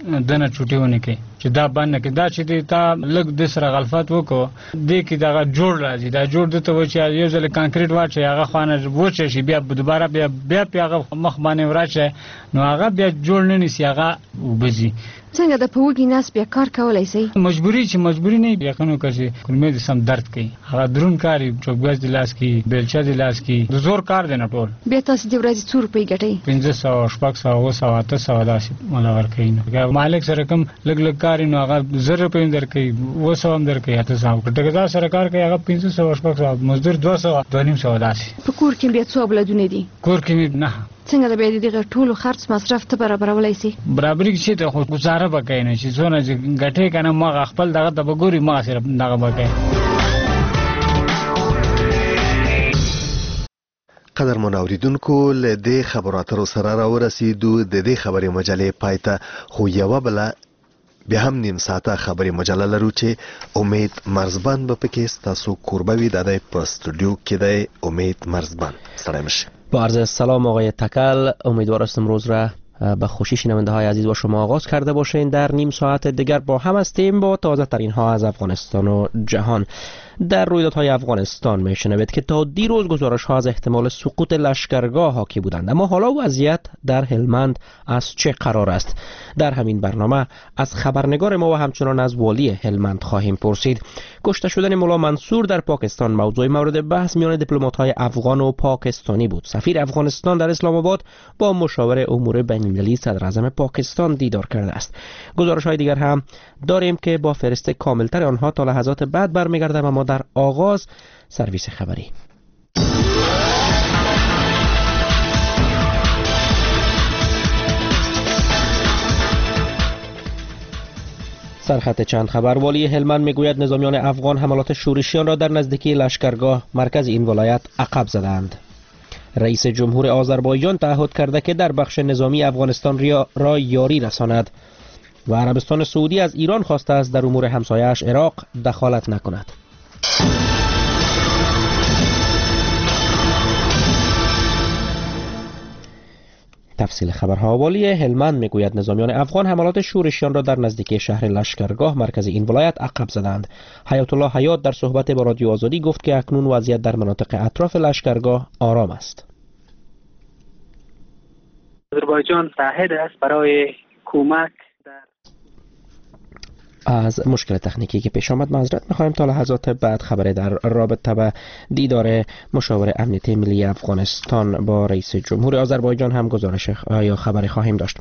دنه چوټیونه کې چې دا باندې کې دا چې تا لګ د سره غلطات وکړو د کې دا جوړ راځي دا جوړ د ته و چې یو ځل کانکریټ واچي هغه خانه وچه شي بیا دوباره بیا هغه مخ باندې وراچه نو هغه بیا جوړ نه نسی هغه وبزي څنګه د پوګي ناس بیا کار کولای شي مجبوری چې مجبوری نه یقینو کوي کلمې د سم درد کوي هغه درون کاری چوکباز د لاس کې بیلچا د لاس کې د زور کار دی نه ټول بیا تاسو د ورځې 2 روپۍ ګټئ 1500 شپږ 800 داسې مولا ورکوي نو مالک سره کوم لګ کاری نو هغه 1000 روپۍ درکوي 200 هم درکوي 800 کټګدا سره کار کوي هغه 1500 شپږ مزدور 200 250 داسې په کور کې بیا څو بلدونه دي کور کې نه څنګه د بیا دغه ټولو خرڅ مصرف ته برابرولای شي برابرۍ چې ته خو گزاره وکای نه چې څونه غټه کنه ما خپل دغه د بګوري ما سره دغه وکای قدر منوریدونکو له دې خبراتو سره راورسېدو د دې خبرې مجلې پایته خو یو بل بیا هم نیم ساعته خبرې مجله لرو چې امید مرزبان به پکې تاسو قربوي د په استودیو کې د امید مرزبان سلام شه با عرض سلام آقای تکل امیدوار هستم روز را به خوشی شنونده های عزیز با شما آغاز کرده باشین در نیم ساعت دیگر با هم هستیم با تازه ترین ها از افغانستان و جهان در رویدادهای افغانستان میشنوید که تا دیروز گزارش ها از احتمال سقوط لشکرگاه حاکی بودند اما حالا وضعیت در هلمند از چه قرار است در همین برنامه از خبرنگار ما و همچنان از والی هلمند خواهیم پرسید کشته شدن مولا منصور در پاکستان موضوع مورد بحث میان دیپلمات‌های افغان و پاکستانی بود سفیر افغانستان در اسلام آباد با مشاور امور بین‌المللی صدر اعظم پاکستان دیدار کرده است گزارش های دیگر هم داریم که با فهرست کاملتر آنها تا لحظات بعد برمیگردم اما در آغاز سرویس خبری سرخط چند خبر والی هلمند میگوید نظامیان افغان حملات شورشیان را در نزدیکی لشکرگاه مرکز این ولایت عقب زدند رئیس جمهور آذربایجان تعهد کرده که در بخش نظامی افغانستان را یاری رساند و عربستان سعودی از ایران خواسته است در امور همسایه‌اش عراق دخالت نکند تفصیل خبرها والی هلمند میگوید نظامیان افغان حملات شورشیان را در نزدیکی شهر لشکرگاه مرکز این ولایت عقب زدند. حیات الله حیات در صحبت با رادیو آزادی گفت که اکنون وضعیت در مناطق اطراف لشکرگاه آرام است. آذربایجان تعهد است برای کمک از مشکل تکنیکی که پیش آمد معذرت می‌خوایم. تا لحظات بعد خبر در رابطه با دیدار مشاور امنیتی ملی افغانستان با رئیس جمهور آذربایجان هم گزارش یا خبری خواهیم داشت.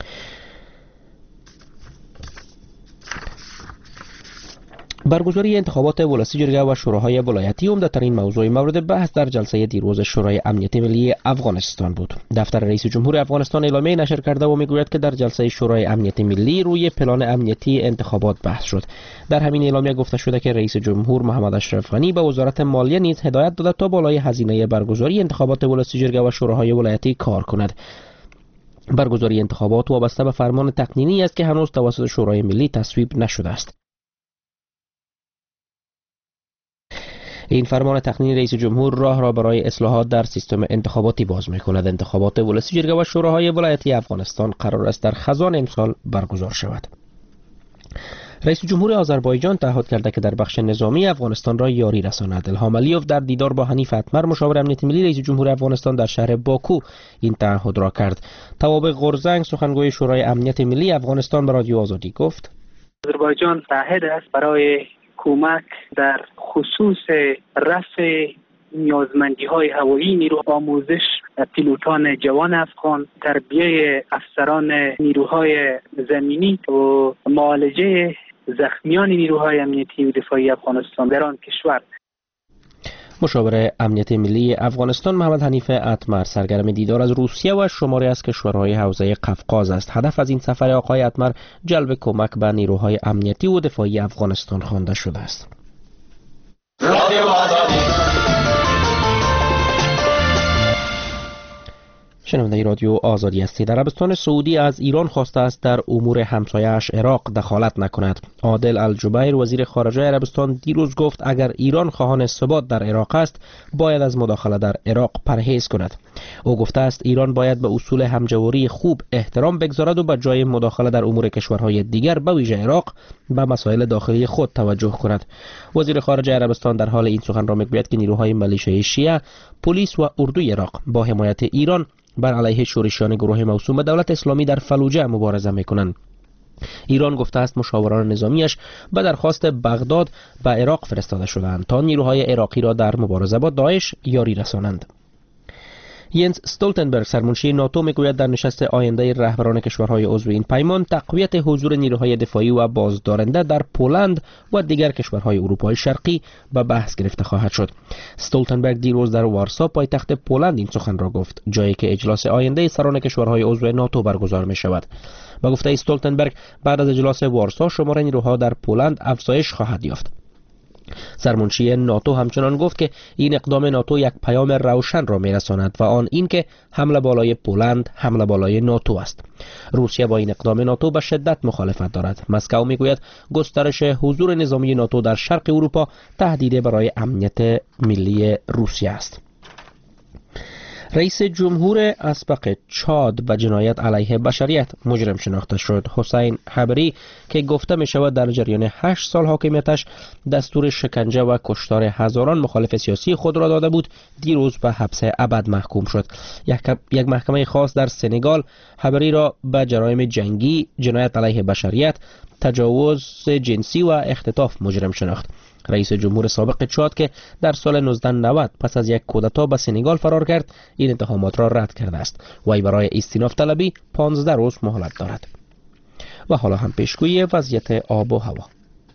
برگزاری انتخابات ولسی جرگه و شوراهای ولایتی عمده‌ترین موضوع مورد بحث در جلسه دیروز شورای امنیتی ملی افغانستان بود. دفتر رئیس جمهور افغانستان اعلامیه نشر کرده و میگوید که در جلسه شورای امنیتی ملی روی پلان امنیتی انتخابات بحث شد. در همین اعلامیه گفته شده که رئیس جمهور محمد اشرف غنی به وزارت مالیه نیز هدایت داده تا بالای هزینه برگزاری انتخابات ولسی جرگه و شوراهای ولایتی کار کند. برگزاری انتخابات وابسته به فرمان تقنینی است که هنوز توسط شورای ملی تصویب نشده است. این فرمان تقنینی رئیس جمهور راه را برای اصلاحات در سیستم انتخاباتی باز می‌کند. انتخابات ولسی جرگه و شوراهای ولایتی افغانستان قرار است در خزان امسال برگزار شود. رئیس جمهور آذربایجان تعهد کرده که در بخش نظامی افغانستان را یاری رساند. الهام علیوف در دیدار با حنیف اتمر مشاور امنیتی ملی رئیس جمهور افغانستان در شهر باکو این تعهد را کرد. توابق غرزنگ سخنگوی شورای امنیت ملی افغانستان به رادیو آزادی گفت: آذربایجان تعهد است برای کمک در خصوص رفع نیازمندی‌های هوایی نیرو، آموزش پیلوتان جوان افغان، تربیت افسران نیروهای زمینی و معالجه زخمیان نیروهای امنیتی و دفاعی افغانستان در آن کشور. مشاور امنیت ملی افغانستان محمد حنیف اتمر سرگرم دیدار از روسیه و شماری از کشورهای حوزه قفقاز است. هدف از این سفر آقای اتمر جلب کمک به نیروهای امنیتی و دفاعی افغانستان خوانده شده است. شنونده رادیو آزادی هستید. عربستان سعودی از ایران خواسته است در امور همسایه‌اش عراق دخالت نکند. عادل الجبیر وزیر خارجه عربستان دیروز گفت اگر ایران خواهان ثبات در عراق است باید از مداخله در عراق پرهیز کند. او گفته است ایران باید به اصول همجواری خوب احترام بگذارد و به جای مداخله در امور کشورهای دیگر به ویژه عراق به مسائل داخلی خود توجه کند. وزیر خارجه عربستان در حال این سخن را میگوید که نیروهای ملیشه‌ای شیعه، پلیس و اردوی عراق با حمایت ایران بر علیه شورشیان گروه موسوم به دولت اسلامی در فلوجه مبارزه میکنند. ایران گفته است مشاوران نظامیش به درخواست بغداد به عراق فرستاده شدند تا نیروهای عراقی را در مبارزه با داعش یاری رسانند. ینس استولتنبرگ سرمنشی ناتو میگوید در نشست آینده رهبران کشورهای عضو این پیمان تقویت حضور نیروهای دفاعی و بازدارنده در پولند و دیگر کشورهای اروپای شرقی به بحث گرفته خواهد شد. استولتنبرگ دیروز در وارسا پایتخت پولند این سخن را گفت، جایی که اجلاس آینده سران کشورهای عضو ناتو برگزار می شود. با گفته استولتنبرگ بعد از اجلاس وارسا شمار نیروها در پولند افزایش خواهد یافت. سرمنشی ناتو همچنان گفت که این اقدام ناتو یک پیام روشن را میرساند و آن این که حمله بالای پولند حمله بالای ناتو است. روسیه با این اقدام ناتو به شدت مخالفت دارد. مسکو میگوید گسترش حضور نظامی ناتو در شرق اروپا تهدید برای امنیت ملی روسیه است. رئیس جمهور اسبق چاد به جنایت علیه بشریت مجرم شناخته شد. حسین حبری که گفته می شود در جریان 8 سال حاکمیتش دستور شکنجه و کشتار هزاران مخالف سیاسی خود را داده بود، دیروز به حبس ابد محکوم شد. یک محکمه خاص در سنگال حبری را به جرایم جنگی، جنایت علیه بشریت، تجاوز جنسی و اختطاف مجرم شناخت. رئیس جمهور سابق چاد که در سال 1990 پس از یک کودتا به سنگال فرار کرد این اتهامات را رد کرده است. وی برای استیناف طلبی 15 روز مهلت دارد. و حالا هم پیشگویی وضعیت آب و هوا.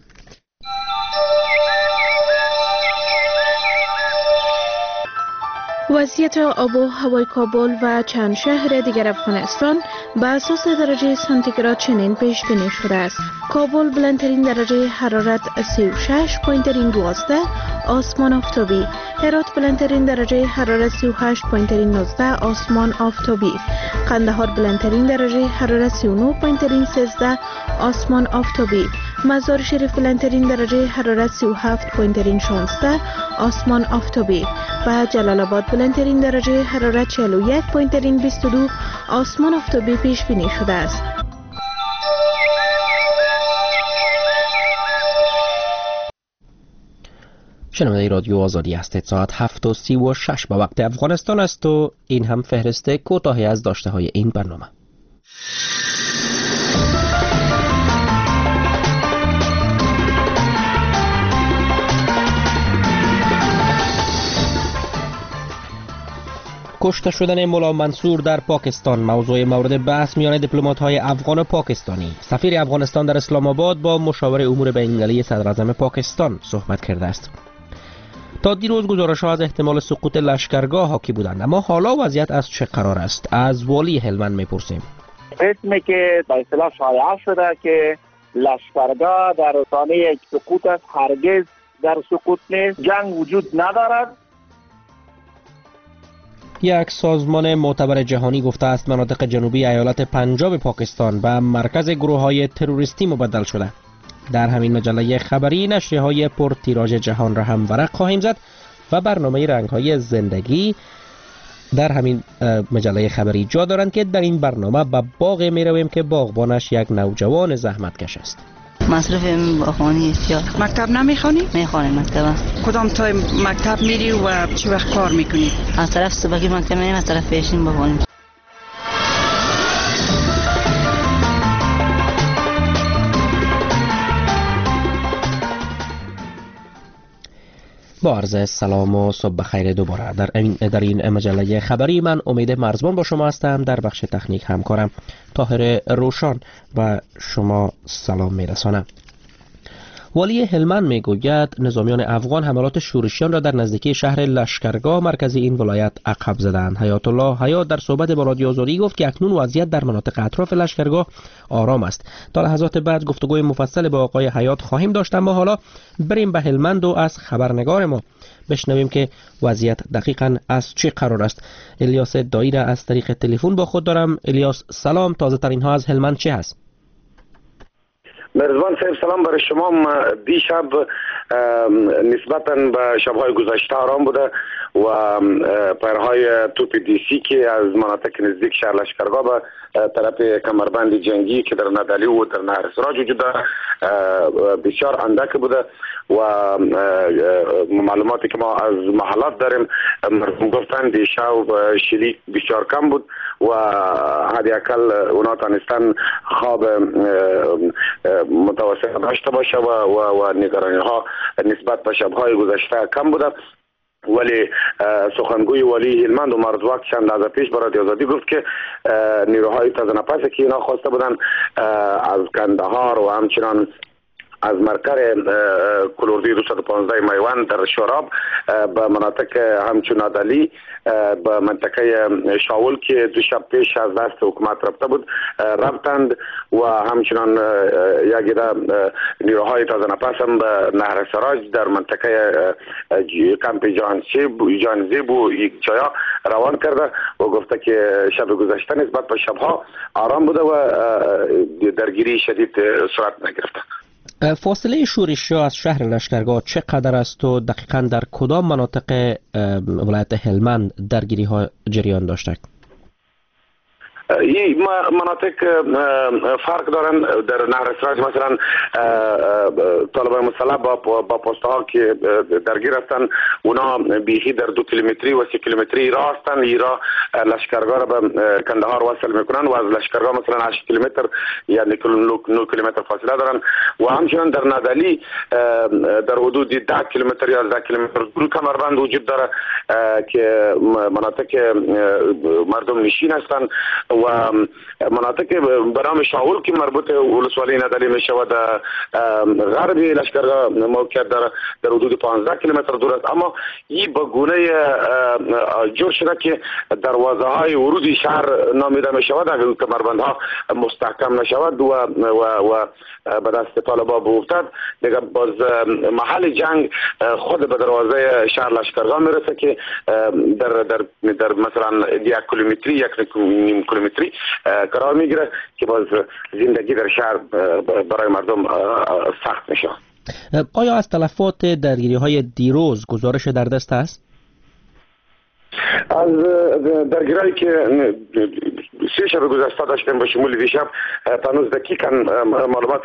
وضعیت آب و هوای کابل و چند شهر دیگر افغانستان به اساس درجه سانتیگراد چنین پیش بینی شده است. کابل بلندترین درجه حرارت 36، پایینترین 12 آسمان آفتابی. هرات بلندترین درجه حرارت 38، پایینترین 19 آسمان آفتابی. قندهار بلندترین درجه حرارت 39، پایینترین 13 آسمان آفتابی. مزار شریف بلندترین درجه حرارت 37، پایینترین 16 آسمان آفتابی. و جلال آباد بلندترین درجه حرارت 41، پایینترین 22 آسمان آفتابی پیش بینی شده است. شنونده رادیو آزادی هستید. ساعت 7:36 به وقت افغانستان است و این هم فهرست کوتاهی از داشته های این برنامه. کشته شدن مولا منصور در پاکستان موضوع مورد بحث میان دیپلمات‌های افغان و پاکستانی. سفیر افغانستان در اسلام آباد با مشاور امور بین‌المللی صدر اعظم پاکستان صحبت کرده است. تا دیروز گزارش‌ها از احتمال سقوط لشکرگاه حاکی بودند، اما حالا وضعیت از چه قرار است؟ از والی هلمند میپرسیم. اسمی که به اصطلاح شایع شده که لشکرگاه در رسانه سقوط است، هرگز در سقوط نیست. جنگ وجود ندارد. یک سازمان معتبر جهانی گفته است مناطق جنوبی ایالت پنجاب پاکستان به مرکز گروه‌های تروریستی مبدل شده. در همین مجله خبری نشریه‌های پر تیراژ جهان را هم ورق خواهیم زد و برنامه رنگ‌های زندگی در همین مجله خبری جا دارند که در این برنامه به باغ می‌رویم که باغبانش یک نوجوان زحمتکش است. مصرف بخوانی یا مکتب نمیخوانی؟ میخوانم مکتب. کدام تا مکتب میری و چه وقت کار میکنی؟ از طرف صبحی مکتب میریم، از طرف پیشین بخوانیم. با عرض سلام و صبح بخیر دوباره. در این مجله خبری من امید مرزبان با شما هستم. در بخش تکنیک همکارم طاهر روشان و شما سلام میرسانم. والی هلمند میگوید نظامیان افغان حملات شورشیان را در نزدیکی شهر لشکرگاه مرکزی این ولایت عقب زدند. حیات الله حیات در صحبت با رادیو آزادی گفت که اکنون وضعیت در مناطق اطراف لشکرگاه آرام است. تا لحظات بعد گفتگوی مفصل با آقای حیات خواهیم داشت، اما حالا بریم به هلمند و از خبرنگار ما بشنویم که وضعیت دقیقاً از چه قرار است. الیاس دایی را از طریق تلفن با خود دارم. الیاس سلام، تازه ترین ها از هلمند چه هست؟ مرزبان صاحب سلام برای شما. دیشب نسبتاً به شب‌های گذشته آرام بوده و پیرهای توپ دیسی که از مناطق نزدیک شهر لشکرگاه به طرف کمربند جنگی که در ندلی و در نهر سراج وجود داره بسیار اندک بوده و معلوماتی که ما از محلات داریم مردم گفتن دیشب شلیک بسیار کم بود و حدی اقل اونا تانستن خواب متوسط داشته باشه و نگرانی ها نسبت به شب‌های گذشته کم بوده. ولی سخنگوی والی هلمند و مرزواک چند لحظه پیش برای رادیو آزادی گفت که نیروهای تازه نفسی که اینا خواسته بودن از کندهار و همچنان از مرکز کلوردی 215 میوان در شوراب به مناطق همچون عدلی به منطقه شاول که دو شب پیش از دست حکومت رفته بود رفتند و همچنان یک نیروهای تازه نفس هم به نهر سراج در منطقه کمپ جانزیب و یک جایا روان کرده و گفته که شب گذشته نسبت به شبها آرام بوده و درگیری شدید صورت نگرفته. فاصله شورشیان از شهر لشکرگاه چقدر است و دقیقاً در کدام مناطق ولایت هلمند درگیری ها جریان داشته؟ این مناطق فرق دارن. در نهر سراج مثلا طالبان مسلح با پسته ها که درگیر هستند اونا بیخی در 2 کیلومتری و 3 کیلومتری راه هستند. ایرا لشکرگاه را به کندهار وصل میکنن و از لشکرگاه مثلا 8 کیلومتر یا 9 کیلومتر فاصله دارن و همچنان در ندلی در حدود 10 کیلومتر یا 10 کیلومتر دور کمربند وجود داره که مناطق مردم نشین هستند و مناطق به نام شاول که مربوط ولسوالی ندلی می شود غرب لشکرگاه موقعیت داره در حدود 15 کیلومتر دور است. اما این به گونه جور شده که دروازه های ورودی شهر نامیده می شود اگر کمربند ها مستحکم نشود و به دست طالبان بیفتد دیگه باز محل جنگ خود به دروازه شهر لشکرگاه میرسه که در مثلا 1 کیلومتری 1.5 کیلومتری قرار میگیره که باز زندگی در شهر برای مردم سخت میشه. آیا از تلفات درگیری های دیروز گزارش در دست است؟ از درگیری که 3 شب گذشته داشتیم به شمول دیشب تنوز دقیقاً معلومات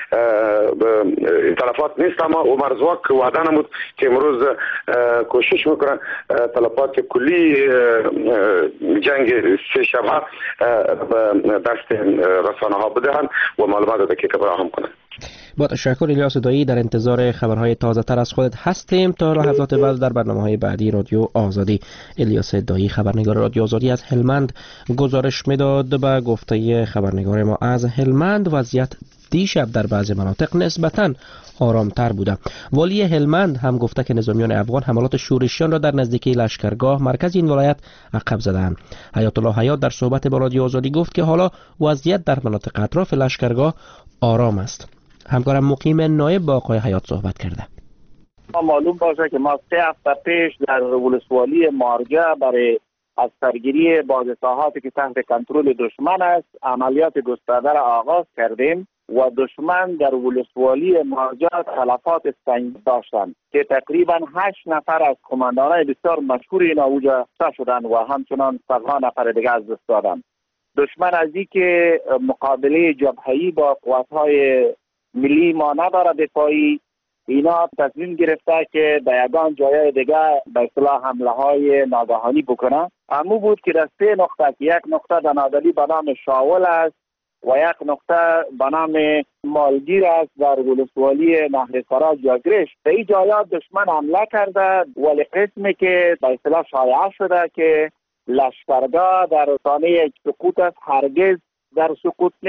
تلفات نیست، اما مرزواک وعده نمود که امروز کوشش میکنن تلفات کلی جنگ 3 شب به دست رسانه ها بدهند و معلومات دقیق فراهم کنند. با تشکر الیاس دایی، در انتظار خبرهای تازه تر از خودت هستیم تا لحظات بعد در برنامه‌های بعدی رادیو آزادی. الیاس دایی خبرنگار رادیو آزادی از هلمند گزارش میداد. به گفته خبرنگار ما از هلمند وضعیت دیشب در بعضی مناطق نسبتاً آرامتر بوده. والی هلمند هم گفته که نظامیان افغان حملات شورشیان را در نزدیکی لشکرگاه مرکز این ولایت عقب زدند. حیات الله حیات در صحبت با رادیو آزادی گفت که حالا وضعیت در مناطق اطراف لشکرگاه آرام است. همکارم مقیم نایب با آقای حیات صحبت کرده. معلوم باشه که ما 3 هفته پیش در ولسوالی مارجه برای از سرگیری بازساحاتی که تحت کنترل دشمن است عملیات گسترده را آغاز کردیم و دشمن در ولسوالی مارجه تلفات سنگین داشتند که تقریبا 8 نفر از کماندانان بسیار مشهور اینا اوجا شدند و همچنان صدها نفر دیگر از دست دادند. دشمن از اینکه مقابله جبهه‌ای با قوت‌های ملی ما نداره دفاعی، اینا تصمیم گرفته که در یگان جای دیگه به اصطلاح حمله های ناگهانی بکنه. امو بود که در 3 نقطه که 1 نقطه در نادلی به نام شاول است و 1 نقطه به نام مالگیر است در ولسوالی نهر سراج یا گرش. به این جایات دشمن حمله کرده ولی قسمی که به اصطلاح شایعه شده که لشکرگاه در رسانه سقوط است، هرگز در سقوط نیست.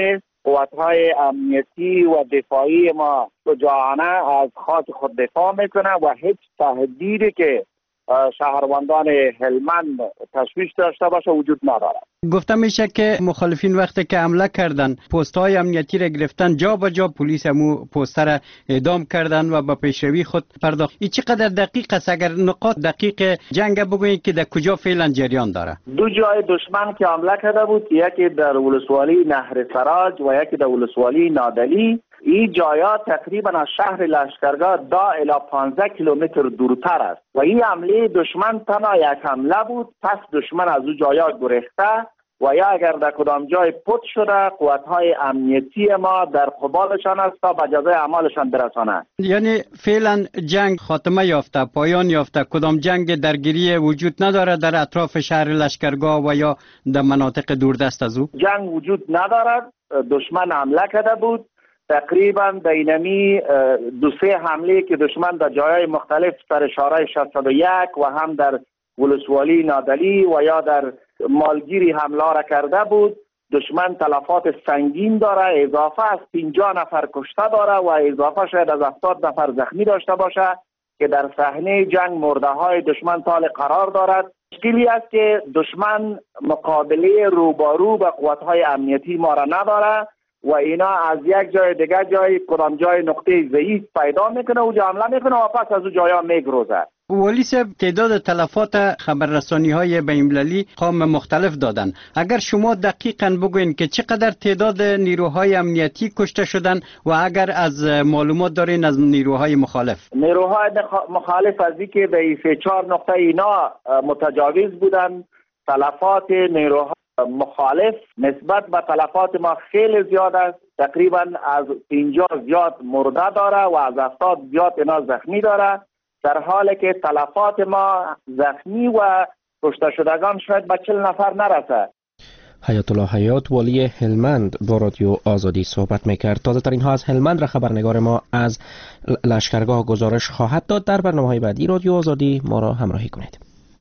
قوت‌های امنیتی و دفاعی ما شجاعانه از خاک خود دفاع میکنه و هیچ تهدیدی که شهروندان هلمند تشویش داشته باشه وجود ندارد. گفته میشه که مخالفین وقتی که حمله کردن پست‌های امنیتی را گرفتن، جا به جا پلیس همو پست را اعدام کردن و به پیشروی خود پرداخت. این چقدر دقیق است؟ اگر نقاط دقیق جنگ بگویید که در کجا فعلا جریان داره؟ 2 جای دشمن که حمله کرده بود، یکی در ولسوالی نهر سراج و یکی در ولسوالی نادلی. این جایا تقریبا از شهر لشکرگاه 10 الی 15 کیلومتر دورتر است و این حمله دشمن تنها یک حمله بود. پس دشمن از اون جایا گریخته و یا اگر در کدام جای پت شده، قوت‌های امنیتی ما در قبالشان است تا به جزای اعمالشان برسانند. یعنی فعلا جنگ خاتمه یافته، پایان یافته، کدام جنگ درگیری وجود نداره در اطراف شهر لشکرگاه و یا در مناطق دوردست از او؟ جنگ وجود ندارد. دشمن حمله کرده بود. تقریبا بینمی 2-3 حمله که دشمن در جایهای مختلف در شارع 601 و هم در ولسوالی نادلی و یا در مالگیری حمله را کرده بود. دشمن تلفات سنگین داره، اضافه از 50 نفر کشته داره و اضافه شاید از 70 نفر زخمی داشته باشه که در صحنه جنگ مرده های دشمن طال قرار دارد. مشکلی است که دشمن مقابله روبارو به قوت‌های امنیتی ما را نداره و اینا از یک جای دیگه جای کدام جای نقطه ضعیف پیدا میکنه و حمله میکنه و پس از اون جایا میگروزه. ولی صاحب، تعداد تلفات خبررسانی‌های بین‌المللی قوم مختلف دادن. اگر شما دقیقاً بگوین که چقدر تعداد نیروهای امنیتی کشته شدن و اگر از معلومات دارین از نیروهای مخالف؟ نیروهای مخالف از اینکه به 3-4 نقطه اینا متجاوز بودن. تلفات نیروهای مخالف نسبت به تلفات ما خیلی زیاد است. تقریبا از 50 زیاد مرده داره و از 70 زیاد اینا زخمی داره، در حالی که تلفات ما زخمی و کشته شدگان شاید به 40 نفر نرسه. حیات الله حیات والی هلمند با رادیو آزادی صحبت میکرد. تازه ترین ها از هلمند را خبرنگار ما از لشکرگاه گزارش خواهد داد. در برنامه‌های بعدی رادیو آزادی ما را همراهی کنید.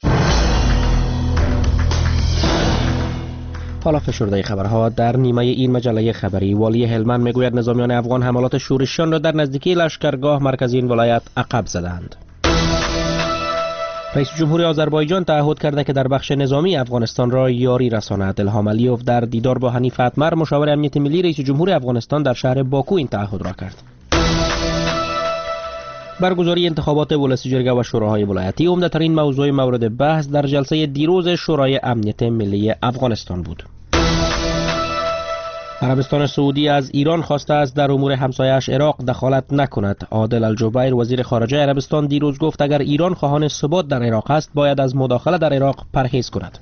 حالا فشرده خبرها در نیمه این مجله خبری. والی هلمند میگوید نظامیان افغان حملات شورشیان را در نزدیکی لشکرگاه مرکزی این ولایت عقب زدند. رئیس جمهور آذربایجان تعهد کرده که در بخش نظامی افغانستان را یاری رساند. الهام علیوف در دیدار با حنیف اتمر مشاور امنیت ملی رئیس جمهور افغانستان در شهر باکو این تعهد را کرد. برگزاری انتخابات ولسی جرگه و شوراهای ولایتی عمده‌ترین موضوع مورد بحث در جلسه دیروز شورای امنیت ملی افغانستان بود. عربستان سعودی از ایران خواسته است در امور همسایه‌اش عراق دخالت نکند. عادل الجبیر وزیر خارجه عربستان دیروز گفت اگر ایران خواهان ثبات در عراق است باید از مداخله در عراق پرهیز کند.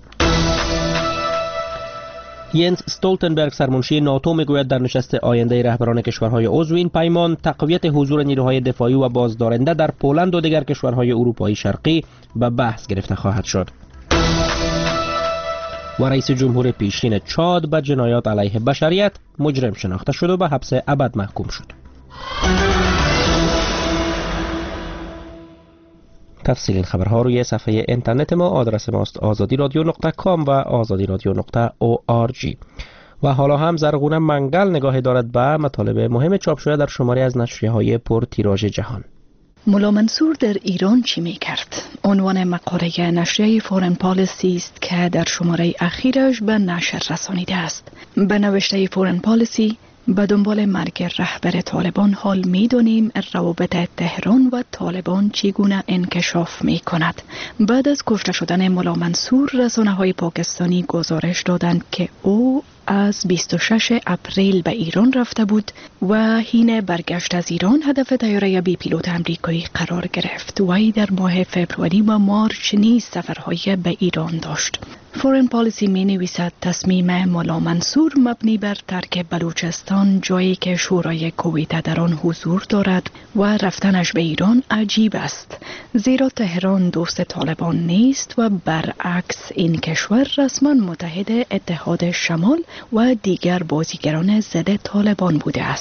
ینس استولتنبرگ سرمنشی ناتو میگوید در نشست آینده رهبران کشورهای عضو این پیمان تقویت حضور نیروهای دفاعی و بازدارنده در پولند و دیگر کشورهای اروپایی شرقی به بحث گرفته خواهد شد. و رئیس جمهور پیشین چاد به جنایات علیه بشریت مجرم شناخته شد و به حبس ابد محکوم شد. تفصیل این خبرها روی صفحه اینترنت ما. آدرس ماست azadi.com و azadi.org. و حالا هم زرغون منگل نگاه دارد به مطالب مهم چاپ شده در شماری از نشریه‌های پر تیراژ جهان. ملا منصور در ایران چی می کرد؟ عنوان مقاله نشریه فورن پالیسی است که در شماره اخیرش به نشر رسانیده است. به نوشته فورن پالیسی به دنبال مرگ رهبر طالبان حال می دانیم روابط تهران و طالبان چگونه انکشاف می کند. بعد از کشته شدن ملا منصور رسانه‌های پاکستانی گزارش دادند که او از 26 اپریل به ایران رفته بود و حین برگشت از ایران هدف طیاره بی پیلوت امریکایی قرار گرفت. وی در ماه فبروری و مارچ نیز سفرهای به ایران داشت. فورن پالیسی می نویسد تصمیم ملا منصور مبنی بر ترک بلوچستان، جایی که شورای کویت در آن حضور دارد، و رفتنش به ایران عجیب است، زیرا تهران دوست طالبان نیست و برعکس این کشور رسما متحد اتحاد شمال و دیگر بازیگران ضد طالبان بوده است.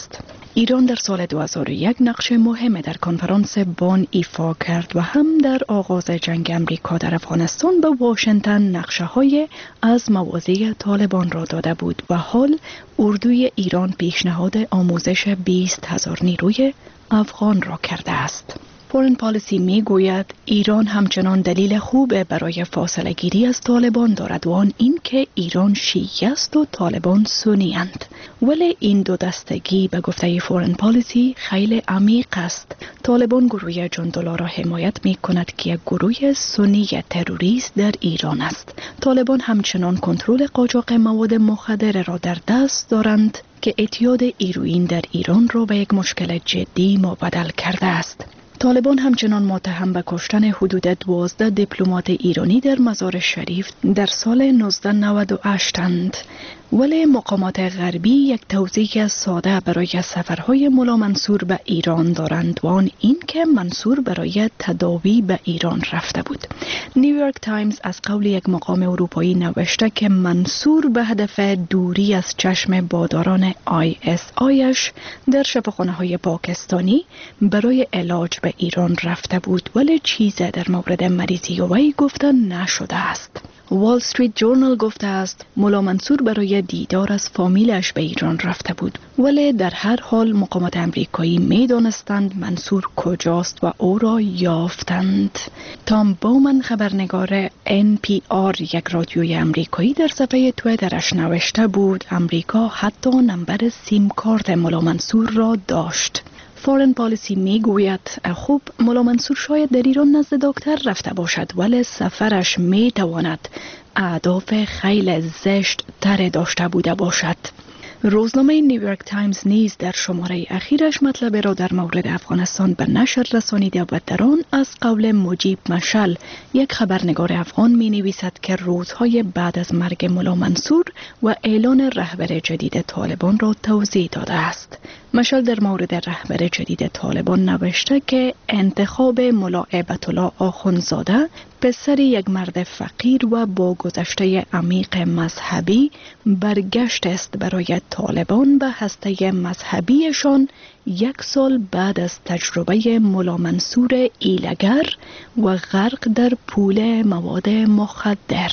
ایران در سال 2001 نقش مهم در کنفرانس بن ایفا کرد و هم در آغاز جنگ امریکا در افغانستان به واشنگتن نقشه‌های از مواضع طالبان را داده بود و حال اردوی ایران پیشنهاد آموزش 20,000 نیروی افغان را کرده است. فورن پالیسی می گوید ایران همچنان دلیل خوب برای فاصله گیری از طالبان دارد و آن این که ایران شیعه است و طالبان سنی اند. ولی این دو دستگی به گفته فورن پالیسی خیلی عمیق است. طالبان گروه جندولا را حمایت می کند که یک گروه سنی تروریست در ایران است. طالبان همچنان کنترل قاچاق مواد مخدر را در دست دارند که اعتیاد هیروئین در ایران را به یک مشکل جدی مبدل کرده است. طالبان همچنان متهم به کشتن حدود 12 دیپلمات ایرانی در مزار شریف در سال 1998 اند. ولی مقامات غربی یک توضیح ساده برای سفرهای ملا منصور به ایران دارند و آن این که منصور برای تداوی به ایران رفته بود. نیویورک تایمز از قول یک مقام اروپایی نوشته که منصور به هدف دوری از چشم باداران ISIش در شفاخانه‌های پاکستانی برای علاج به ایران رفته بود، ولی چیزی در مورد مریضی وی گفته نشده است. وال استریت جورنال گفته است ملا منصور برای دیدار از فامیلش به ایران رفته بود، ولی در هر حال مقامات امریکایی می دانستند منصور کجاست و او را یافتند. تام بومن خبرنگار NPR یک رادیوی امریکایی در صفحه تویترش نوشته بود امریکا حتی نمبر سیم کارت ملا منصور را داشت. فورن پالیسی می گوید خوب ملا منصور شاید در ایران نزد دکتر رفته باشد، ولی سفرش می تواند اهداف خیلی زشت تر داشته بوده باشد. روزنامه نیویورک تایمز نیز در شماره اخیرش مطلب را در مورد افغانستان به نشر رسانیده و در آن از قول مجیب مشل یک خبرنگار افغان می نویسد که روزهای بعد از مرگ ملا منصور و اعلان رهبر جدید طالبان را توضیح داده است. مشل در مورد رهبر جدید طالبان نوشته که انتخاب ملا هیبت الله آخوندزاده پسر یک مرد فقیر و با گذشته عمیق مذهبی برگشت است برای طالبان به هسته مذهبیشان 1 سال بعد از تجربه ملا منصور ایلگر و غرق در پول مواد مخدر.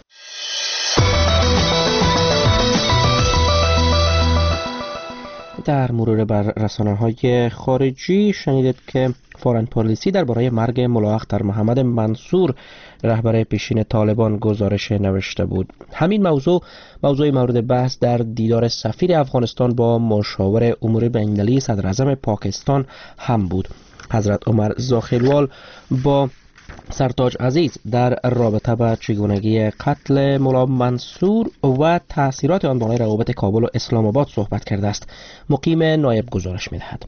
در مرور بر رسانه‌های خارجی شنیدید که فورن پالیسی درباره مرگ ملا اختر محمد منصور رهبر پیشین طالبان گزارش نوشته بود. همین موضوع مورد بحث در دیدار سفیر افغانستان با مشاور امور بین‌المللی صدر اعظم پاکستان هم بود. حضرت عمر زاخیلوال با سرتاج عزیز در رابطه با چگونگی قتل ملا منصور و تأثیرات آن بر روابط کابل و اسلام آباد صحبت کرده است. مقیم نایب گزارش می‌دهد.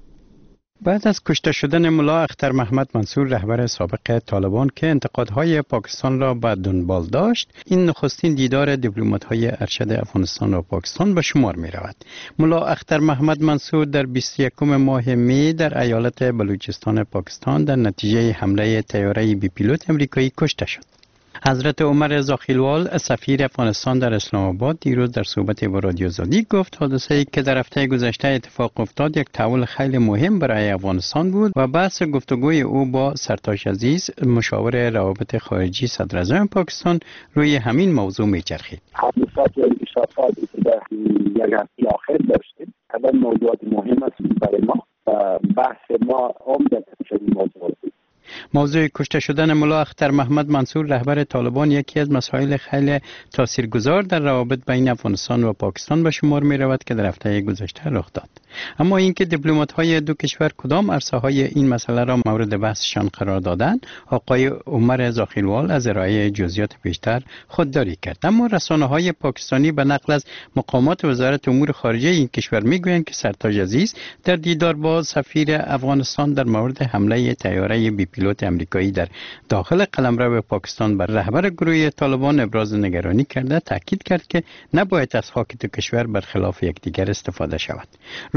بعد از کشته شدن ملا اختر محمد منصور رهبر سابق طالبان که انتقادهای پاکستان را به دنبال داشت، این نخستین دیدار دیپلمات‌های ارشد افغانستان و پاکستان به شمار می رود. ملا اختر محمد منصور در 21 ماه می در ایالت بلوچستان پاکستان در نتیجه حمله طیاره بی پیلوت امریکایی کشته شد. حضرت عمر زاخیلوال سفیر افغانستان در اسلام آباد دیروز در صحبت با رادیو آزادی گفت حادثه‌ای که در هفته گذشته اتفاق افتاد یک تحول خیلی مهم برای افغانستان بود و بحث گفتگوی او با سرتاج عزیز مشاور روابط خارجی صدر اعظم پاکستان روی همین موضوع می‌چرخید. حادثات و انکشافاتی که در یک هفته آخر داشتیم خیلی موضوعات مهم است برای ما و بحث ما عمدتاً شدید موضوع است. موضوع کشته شدن ملا اختر محمد منصور رهبر طالبان یکی از مسائل خیلی تاثیرگذار در روابط بین افغانستان و پاکستان به شمار می رود که در هفته گذشته رخ داد. اما اینکه دیپلمات‌های دو کشور کدام عرصه‌های این مسئله را مورد بحثشان قرار دادند، آقای عمر زاخیلوال از ارائه جزئیات بیشتر خودداری کرد. اما رسانه‌های پاکستانی به نقل از مقامات وزارت امور خارجه این کشور می‌گویند که سرتاج عزیز در دیدار با سفیر افغانستان در مورد حمله طیاره بی پیلوت امریکایی در داخل قلمرو پاکستان بر رهبر گروه طالبان ابراز نگرانی کرده، تاکید کرد که نباید از خاک دو کشور برخلاف یکدیگر استفاده شود.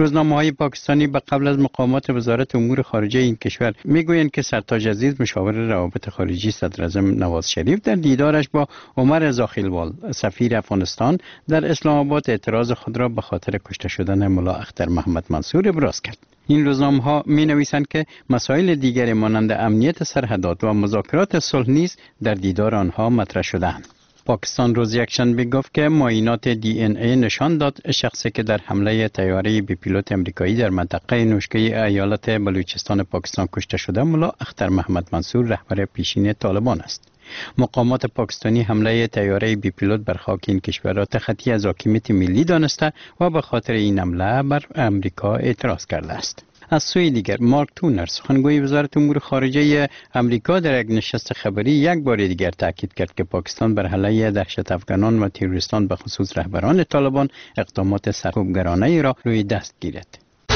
روزنامه‌های پاکستانی به قبل از مقامات وزارت امور خارجه این کشور میگویند که سرتاج عزیز مشاور روابط خارجی صدر اعظم نواز شریف در دیدارش با عمر رضا خیلوال سفیر افغانستان در اسلام آباد اعتراض خود را به خاطر کشته شدن ملا اختر محمد منصور ابراز کرد. این روزنامه‌ها می‌نویسند که مسائل دیگری مانند امنیت سرحدات و مذاکرات صلح نیز در دیدار آنها مطرح شدند. پاکستان روز یکشنبه گفت که معاینات DNA نشان داد شخصی که در حمله طیاره بی پیلوت امریکایی در منطقه نوشکه ایالت بلوچستان پاکستان کشته شده ملا اختر محمد منصور رهبر پیشین طالبان است. مقامات پاکستانی حمله طیاره بی پیلوت بر خاک این کشور را تخطی از حاکمیت ملی دانسته و به خاطر این حمله بر امریکا اعتراض کرده است. از سوی دیگر مارک تونر سخنگوی وزارت امور خارجه امریکا در یک نشست خبری یک بار دیگر تاکید کرد که پاکستان بر علیه دهشت افغانان و تروریستان به خصوص رهبران طالبان اقدامات سرکوبگرانه را روی دست گیرد.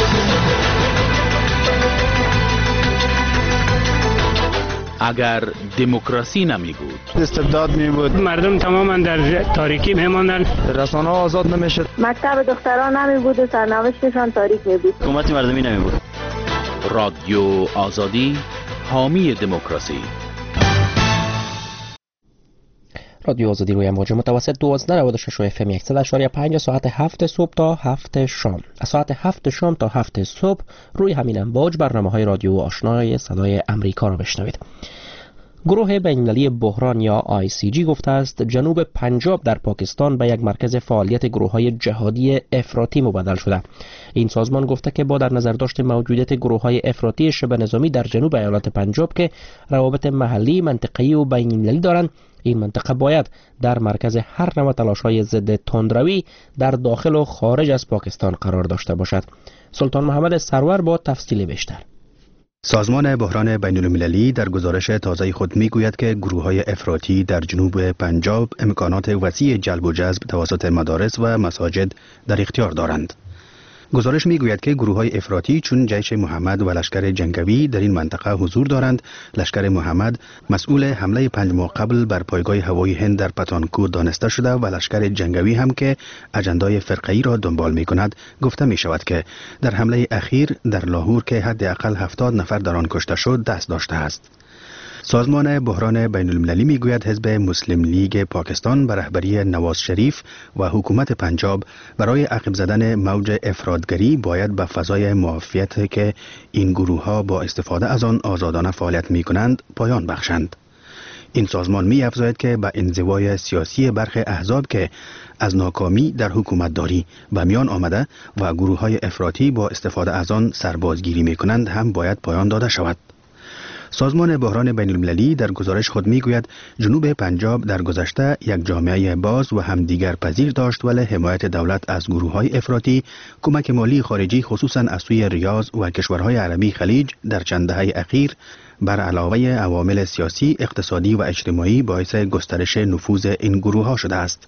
اگر دموکراسی نمی بود استبداد می بود، مردم تماما در تاریکی می ماندند، رسانه ها آزاد نمی شد، مکتب دختران نمی بود و سرنوشتشان تاریک می بود، حکومت مردمی نمی بود. رادیو آزادی حامی دموکراسی. رادیو آزادی روی امواج متوسط 1296 FM 100.5 ساعت 7 صبح تا 7 شام. از ساعت 7 شام تا 7 صبح روی همین امواج برنامه‌های رادیو آشنای صدای امریکا را بشنوید. گروه بین‌المللی بحران یا ICG گفته است جنوب پنجاب در پاکستان به یک مرکز فعالیت گروه‌های جهادی افراطی مبدل شده. این سازمان گفته که با در نظر داشت موجودیت گروه‌های افراطی شبه نظامی در جنوب ایالت پنجاب که روابط محلی، منطقه‌ای و بین‌المللی دارند، این منطقه باید در مرکز هر نوع تلاش‌های ضد تندروی در داخل و خارج از پاکستان قرار داشته باشد. سلطان محمد سرور با تفصیل بیشتر. سازمان بحران بین‌المللی در گزارش تازه خود میگوید که گروه‌های افراطی در جنوب پنجاب امکانات وسیع جلب و جذب توسط مدارس و مساجد در اختیار دارند. گزارش میگوید که گروه‌های افراطی چون جیش محمد و لشکر جنگاوی در این منطقه حضور دارند. لشکر محمد مسئول حمله 5 ماه قبل بر پایگاه هوایی هند در پتانکوت دانسته شده و لشکر جنگاوی هم که اجندای فرقه‌ای را دنبال می‌کند گفته می‌شود که در حمله اخیر در لاهور که حداقل 70 نفر در آن کشته شد دست داشته است. سازمان بحران بین‌المللی میگوید حزب مسلم لیگ پاکستان به رهبری نواز شریف و حکومت پنجاب برای عقب زدن موج افراطگری باید به فضای معافیت که این گروه‌ها با استفاده از آن آزادانه فعالیت می‌کنند پایان بخشند. این سازمان می‌افزاید که به انزوای سیاسی برخی احزاب که از ناکامی در حکومت داری به میان آمده و گروه‌های افراطی با استفاده از آن سربازگیری می‌کنند هم باید پایان داده شود. سازمان بحران بین‌المللی در گزارش خود میگوید جنوب پنجاب در گذشته یک جامعه باز و همدیگر پذیر داشت ولی حمایت دولت از گروه‌های افراطی، کمک مالی خارجی خصوصاً از سوی ریاض و کشورهای عربی خلیج در چند دهه اخیر بر علاوه عوامل سیاسی، اقتصادی و اجتماعی باعث گسترش نفوذ این گروه‌ها شده است.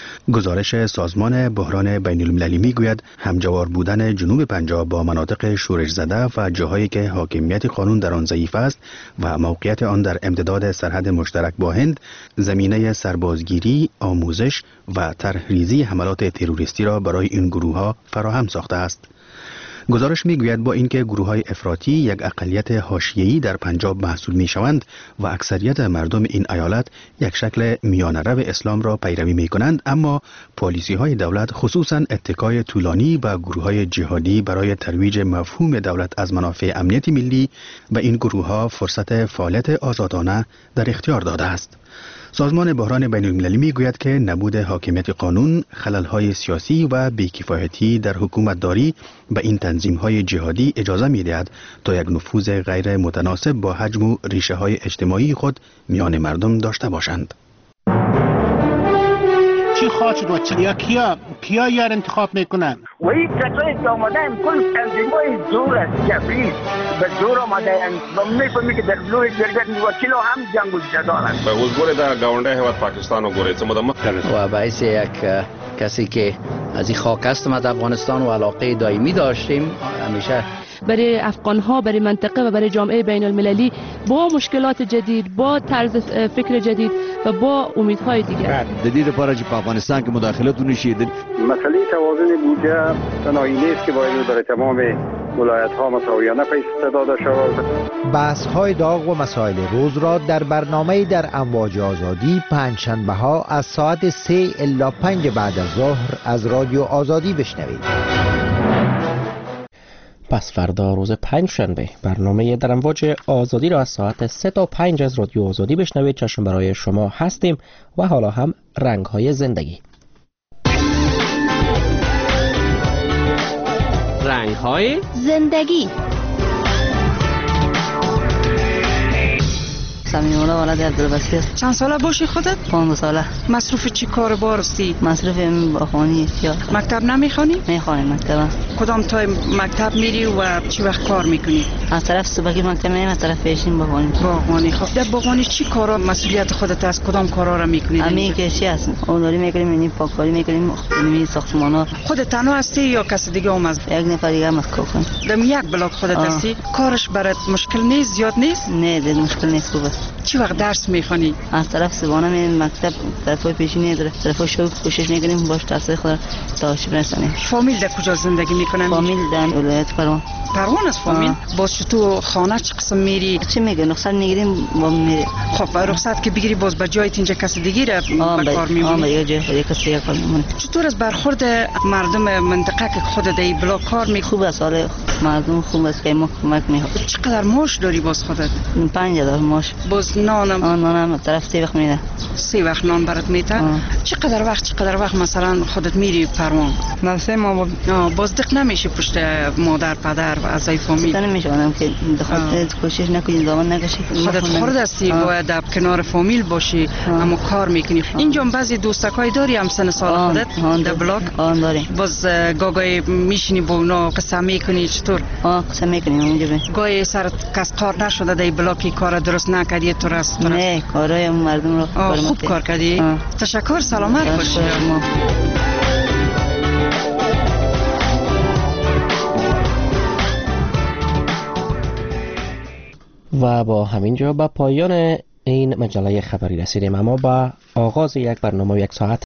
گزارش سازمان بحران بین‌المللی میگوید همجوار بودن جنوب پنجاب با مناطق شورش زده و جاهایی که حاکمیت قانون در آن ضعیف است و موقعیت آن در امتداد سرحد مشترک با هند زمینه سربازگیری، آموزش و طرحریزی حملات تروریستی را برای این گروه‌ها فراهم ساخته است. گزارش میگوید با اینکه گروه‌های افراطی یک اقلیت حاشیه‌ای در پنجاب محسوب میشوند و اکثریت مردم این ایالت یک شکل میانه‌رو اسلام را پیروی میکنند، اما پالیسی‌های دولت خصوصاً اتکای طولانی به گروه‌های جهادی برای ترویج مفهوم دولت از منافع امنیتی ملی به این گروه‌ها فرصت فعالیت آزادانه در اختیار داده است. سازمان بحران بین‌المللی میگوید که نبود حاکمیت قانون، خلل‌های سیاسی و بی‌کفایتی در حکومتداری به این تنظیم‌های جهادی اجازه می‌دهد تا یک نفوذ غیر متناسب با حجم و ریشه‌های اجتماعی خود میان مردم داشته باشند. چی خواهد شد و کیا یار انتخاب میکنن؟ و این کسایی که آمده هم کل تنظیمای زور است، جبری به زور آمده هم و میفهمی که در بلوی جرگت وکیل هم جنگ و جدال است. به حضور در گاونده هیواد پاکستان و گوریت و باعث یک کسی که از این خاک هستم از افغانستان و علاقه دائمی داشتیم، همیشه برای افغان ها، برای منطقه و برای جامعه بین المللی با مشکلات جدید، با طرز فکر جدید و با امیدهای دیگر. جدید پارچ په افغانستان کې مداخلت ونشي. مسئله توازن بودجه تنهایی نیست که باید برای تمام ولایت ها مساویانه پیش داده شود. بحث های داغ و مسائل روز را در برنامه در امواج آزادی پنجشنبه ها از ساعت 3 الی 5 بعد از ظهر از رادیو آزادی بشنوید. پس فردا روز پنجشنبه برنامه در امواج آزادی را از ساعت 3 تا 5 از رادیو آزادی بشنوید. چشم برای شما هستیم و حالا هم رنگ های زندگی. رنگ های زندگی. سمیولا ولد عبدالبصیر. چند ساله باشی خودت؟ 15 ساله. مصروف چی کار بارستی؟ مصروف بخوانی احتیاط. مکتب نمیخوانی؟ میخوانم مکتب. کدام تای مکتب میری و چی وقت کار میکنی؟ از طرف صبحی مکتب میرم، از طرف پیشین بخوانیم. باغبانی. خب در باغبانی چی کارا مسئولیت خودت است؟ کدام کارا را میکنی؟ همین که چی هست؟ اونوری میکنیم، یعنی پاککاری میکنیم، یعنی ساختمانا. خودت تنها هستی یا کس دیگه هم از؟ یک نفر دیگه هم از کار کنیم. دم یک بلاک خودت هستی؟ کارش برات مشکل نیست، زیاد نیست؟ نه دیگه مشکل نیست، خوبه. چی وقت درس میخوانی؟ از طرف صبحانه میریم مکتب، طرفای پیشینی داره، طرفای شغل کوشش میکنیم باش تحصیل خود تا چی برسونیم. فامیل در کجا زندگی میکنن؟ فامیل در ولایت پروان. پروان از فامیل؟ باز تو خانه چه قسم میری؟ چی میگه رخصت میگیریم با میری. خب رخصت که بگیری باز به جایت اینجا کس دیگه را به کار میمونی؟ به یک جای کس دیگه کار میمونی. چطور از برخورد مردم منطقه که خود در بلاک کار میکنی؟ خوب است، حال مردم خوب است که ما کمک میکنیم. چقدر معاش داری باز خودت؟ 5000 معاش. باز نانم طرف 3 وقت میده. 3 وقت نان برات میده. چقدر وقت مثلا خودت میری پروان؟ من 3 ماه باز دق نمیشه پشت مادر پدر و اعضای فامیل؟ نمیشه آدم که دخالت کوشش نکنی، دامن نکشی. خودت خرد هستی باید در کنار فامیل باشی اما کار میکنی. اینجا بعضی دوستکای داری هم سن سال خودت در بلاک؟ داری. باز گاگای میشینی با اونا قصه میکنی چطور؟ قصه میکنیم اونجا بی. گاهی سرت کس کار نشده در بلاکی کار درست نکردی تو راست؟ نه کارای مردم رو خوب کار کردی. تشکر، سلامت باشی. و با همینجا به پایان این مجله خبری رسیدیم، اما با آغاز یک برنامه و یک ساعت